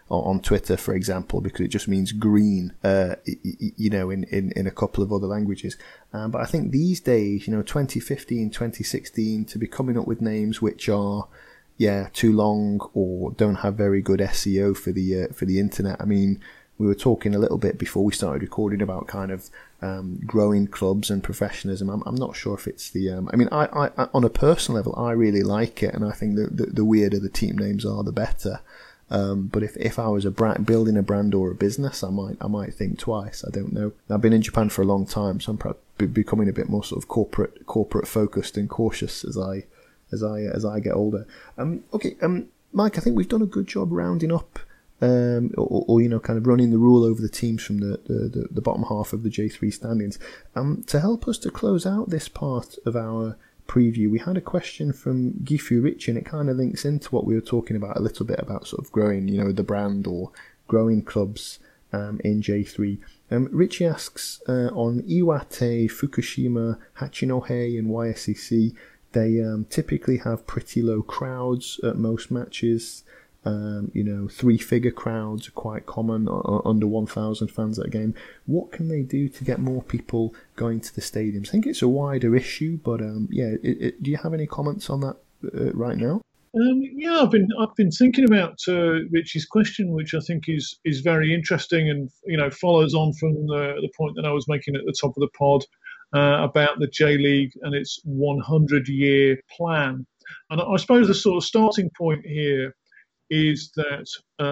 on Twitter, for example, because it just means green, in a couple of other languages. But I think these days, 2015, 2016, to be coming up with names which are, too long or don't have very good SEO for the internet. I mean, we were talking a little bit before we started recording about kind of growing clubs and professionalism. I'm not sure if it's the. I on a personal level, I really like it, and I think the weirder the team names are, the better. But if I was building a brand or a business, I might think twice. I don't know. I've been in Japan for a long time, so I'm becoming a bit more sort of corporate focused and cautious as I get older. Mike, I think we've done a good job rounding up, kind of running the rule over the teams from the bottom half of the J3 standings. To help us to close out this part of our preview, we had a question from Gifu Rich, and it kind of links into what we were talking about a little bit about sort of growing, the brand or growing clubs in J3. Richie asks, on Iwate, Fukushima, Hachinohe and YSCC, they typically have pretty low crowds at most matches. 3-figure crowds are quite common, under 1,000 fans at a game. What can they do to get more people going to the stadiums? I think it's a wider issue, but do you have any comments on that right now? I've been thinking about Richie's question, which I think is very interesting, and follows on from the point that I was making at the top of the pod about the J League and its 100-year plan. And I suppose the sort of starting point here is that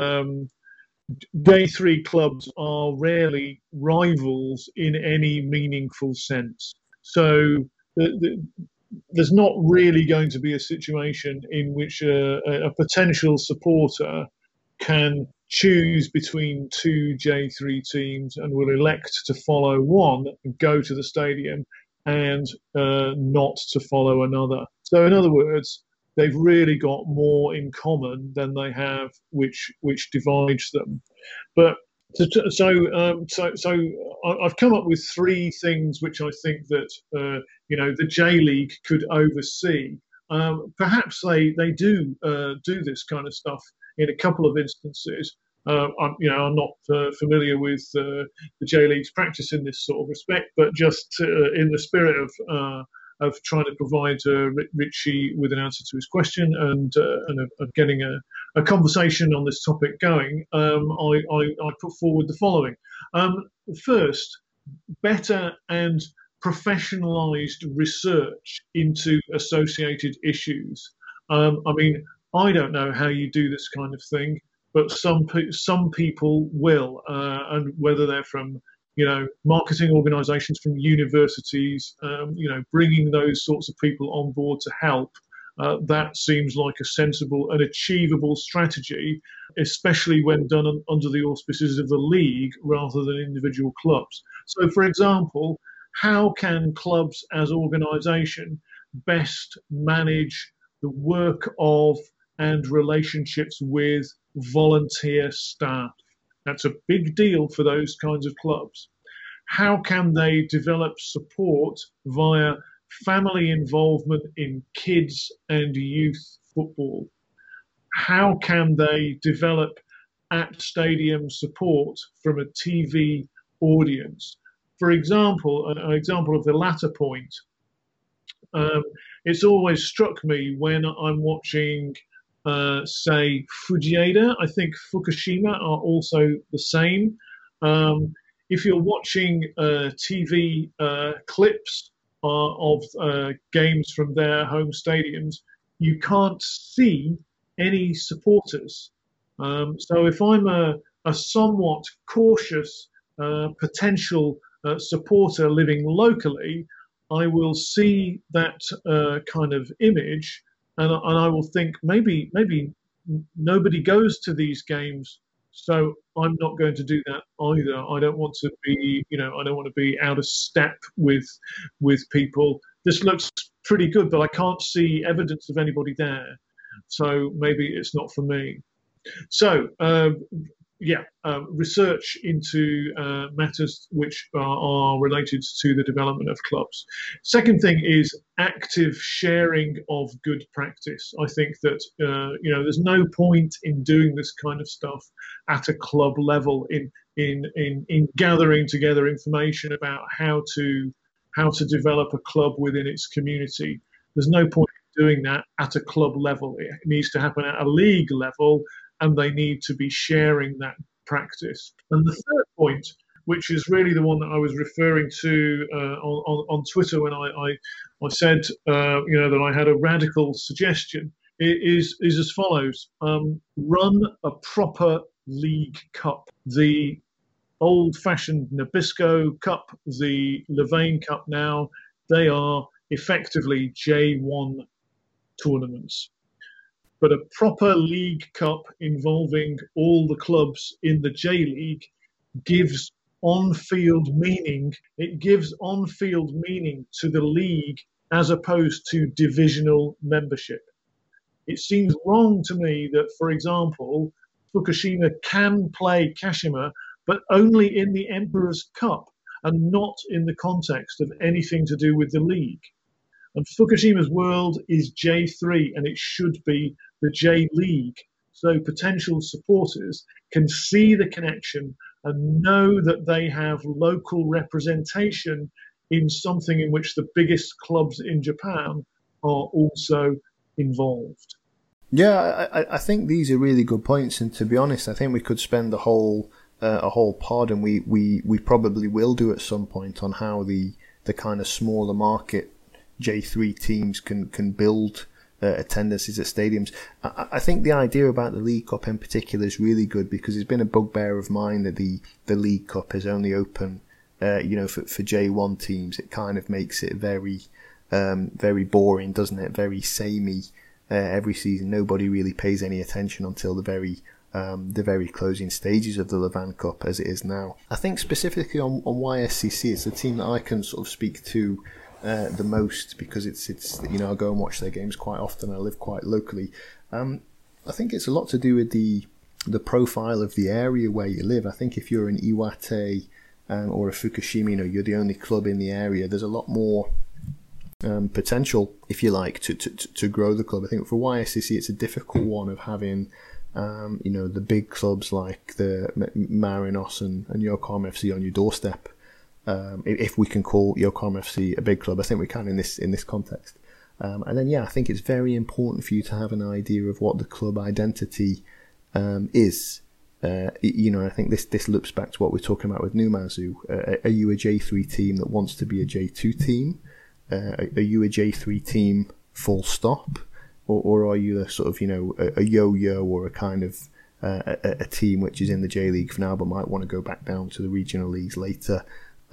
J3 clubs are rarely rivals in any meaningful sense. So there's not really going to be a situation in which a potential supporter can choose between two J3 teams and will elect to follow one and go to the stadium and not to follow another. So in other words, they've really got more in common than they have, which divides them. But so I've come up with three things which I think that the J League could oversee. Perhaps they do this kind of stuff in a couple of instances. I'm not familiar with the J League's practice in this sort of respect, but just in the spirit of trying to provide Richie with an answer to his question and of getting a conversation on this topic going, I put forward the following. First, better and professionalized research into associated issues. I don't know how you do this kind of thing, but some people will, and whether they're from marketing organizations, from universities, bringing those sorts of people on board to help. That seems like a sensible and achievable strategy, especially when done under the auspices of the league rather than individual clubs. So, for example, how can clubs as organisation best manage the work of and relationships with volunteer staff? That's a big deal for those kinds of clubs. How can they develop support via family involvement in kids and youth football? How can they develop at stadium support from a TV audience? For example, an example of the latter point, it's always struck me when I'm watching say Fujieda. I think Fukushima are also the same. If you're watching TV clips of games from their home stadiums, you can't see any supporters. So if I'm a somewhat cautious potential supporter living locally, I will see that kind of image, and I will think maybe nobody goes to these games, so I'm not going to do that either. I don't want to be, I don't want to be out of step with people. This looks pretty good, but I can't see evidence of anybody there, so maybe it's not for me. So research into matters which are related to the development of clubs. Second thing is active sharing of good practice. I think that there's no point in doing this kind of stuff at a club level in gathering together information about how to develop a club within its community. There's no point in doing that at a club level. It needs to happen at a league level, and they need to be sharing that practice. And the third point, which is really the one that I was referring to on Twitter when I said that I had a radical suggestion, is as follows: run a proper league cup. The old-fashioned Nabisco Cup, the Levain Cup now, they are effectively J1 tournaments. But a proper league cup involving all the clubs in the J League gives on-field meaning. It gives on-field meaning to the league as opposed to divisional membership. It seems wrong to me that, for example, Fukushima can play Kashima, but only in the Emperor's Cup and not in the context of anything to do with the league. And Fukushima's world is J3, and it should be the J League. So potential supporters can see the connection and know that they have local representation in something in which the biggest clubs in Japan are also involved. Yeah, I think these are really good points, and to be honest, I think we could spend a whole pod, and we probably will do at some point, on how the kind of smaller market J3 teams can build attendances at stadiums. I think the idea about the League Cup in particular is really good, because it's been a bugbear of mine that the League Cup is only open for J1 teams. It kind of makes it very boring, doesn't it? Very samey every season. Nobody really pays any attention until the very closing stages of the Levain Cup, as it is now. I think specifically on YSCC, it's a team that I can sort of speak to the most, because it's I go and watch their games quite often. I live quite locally. I think it's a lot to do with the profile of the area where you live. I think if you're in Iwate or a Fukushima, you're the only club in the area, there's a lot more potential, if you like, to grow the club. I think for YSCC it's a difficult one of having the big clubs like the Marinos and Yokohama FC on your doorstep. If we can call Yokohama FC a big club, I think we can in this context. And then I think it's very important for you to have an idea of what the club identity is. I think this loops back to what we're talking about with Numazu. Are you a J3 team that wants to be a J2 team? Are you a J3 team full stop? Or are you a sort of, a yo-yo, or a kind of a team which is in the J League for now but might want to go back down to the regional leagues later,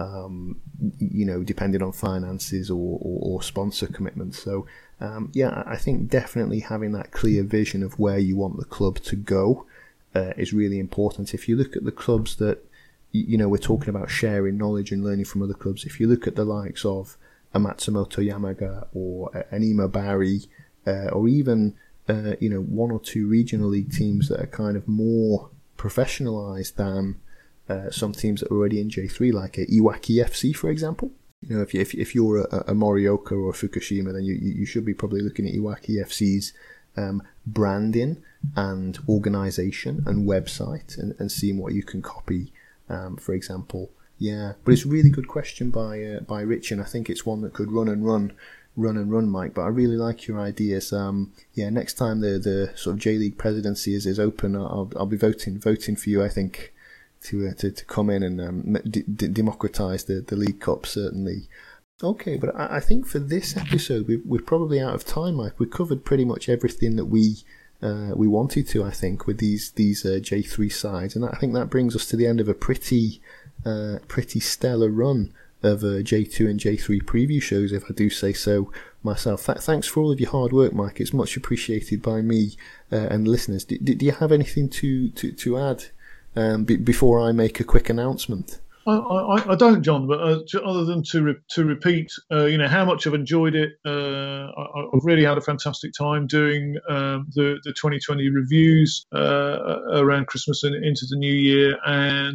depending on finances or sponsor commitments. So, I think definitely having that clear vision of where you want the club to go is really important. If you look at the clubs that, we're talking about sharing knowledge and learning from other clubs, if you look at the likes of a Matsumoto Yamaga or an Imabari, or even one or two regional league teams that are kind of more professionalized than some teams that are already in J3, like a Iwaki FC, for example. If you're a Morioka or a Fukushima, then you should be probably looking at Iwaki FC's branding and organisation and website and seeing what you can copy, for example. Yeah, but it's a really good question by Rich, and I think it's one that could run and run, Mike. But I really like your ideas. Next time the sort of J League presidency is open, I'll be voting for you, I think, to come in and democratise the League Cup, certainly. Okay, but I think for this episode we're probably out of time, Mike. We covered pretty much everything that we wanted to, I think, with these J3 sides, and I think that brings us to the end of a pretty stellar run of J2 and J3 preview shows, if I do say so myself. Thanks for all of your hard work, Mike. It's much appreciated by me and listeners. Do you have anything to add before I make a quick announcement? I don't, John. But other than to repeat, how much I've enjoyed it. I've really had a fantastic time doing the 2020 reviews around Christmas and into the new year, and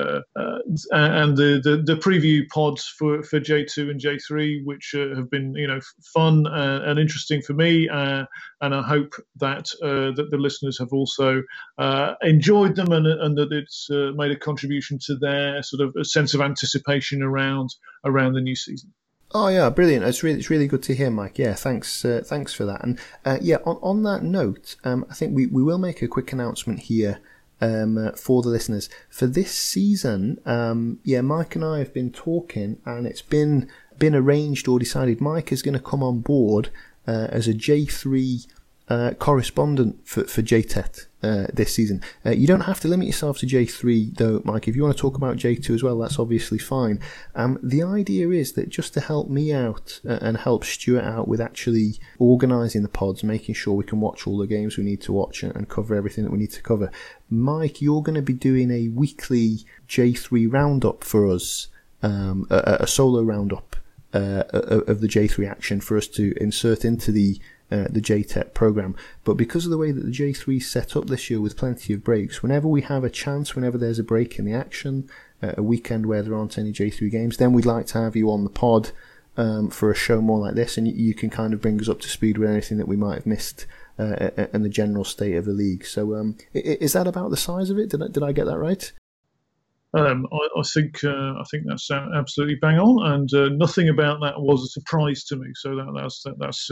the preview pods for J2 and J3, which have been fun and interesting for me. And I hope that the listeners have also enjoyed them, and that it's made a contribution to their sort of a sense of anticipation around the new season. Oh yeah, brilliant! It's really good to hear, Mike. Yeah, thanks for that. And on that note, I think we will make a quick announcement here for the listeners for this season. Mike and I have been talking, and it's been arranged or decided. Mike is going to come on board as a J3 correspondent for JTET this season. You don't have to limit yourself to J3 though, Mike. If you want to talk about J2 as well, that's obviously fine. The idea is that just to help me out and help Stuart out with actually organising the pods, making sure we can watch all the games we need to watch and cover everything that we need to cover, Mike, you're going to be doing a weekly J3 roundup for us, a solo roundup of the J3 action for us to insert into the JTET program. But because of the way that the J3 is set up this year with plenty of breaks, whenever we have a chance, whenever there's a break in the action, a weekend where there aren't any J3 games, then we'd like to have you on the pod for a show more like this, and you can kind of bring us up to speed with anything that we might have missed and the general state of the league. So is that about the size of it? Did I get that right? I think that's absolutely bang on, and nothing about that was a surprise to me. So that's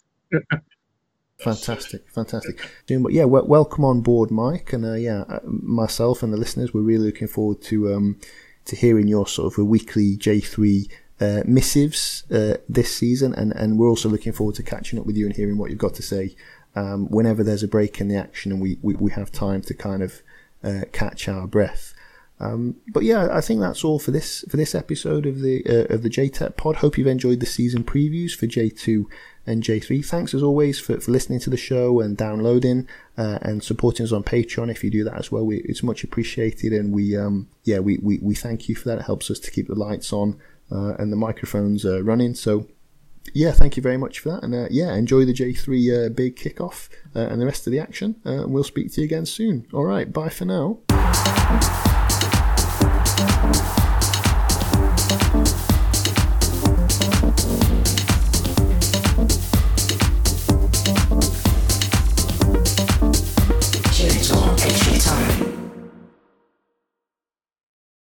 Fantastic. But yeah, welcome on board, Mike, and myself and the listeners, we're really looking forward to hearing your sort of a weekly J3 missives this season, and we're also looking forward to catching up with you and hearing what you've got to say whenever there's a break in the action and we have time to kind of catch our breath. But yeah, I think that's all for this episode of the JTET pod. Hope you've enjoyed the season previews for J2 and J3. Thanks as always for listening to the show and downloading and supporting us on Patreon. If you do that as well, it's much appreciated, and we thank you for that. It helps us to keep the lights on and the microphones running. So yeah, thank you very much for that, and enjoy the J3 big kickoff and the rest of the action. And we'll speak to you again soon. All right, bye for now.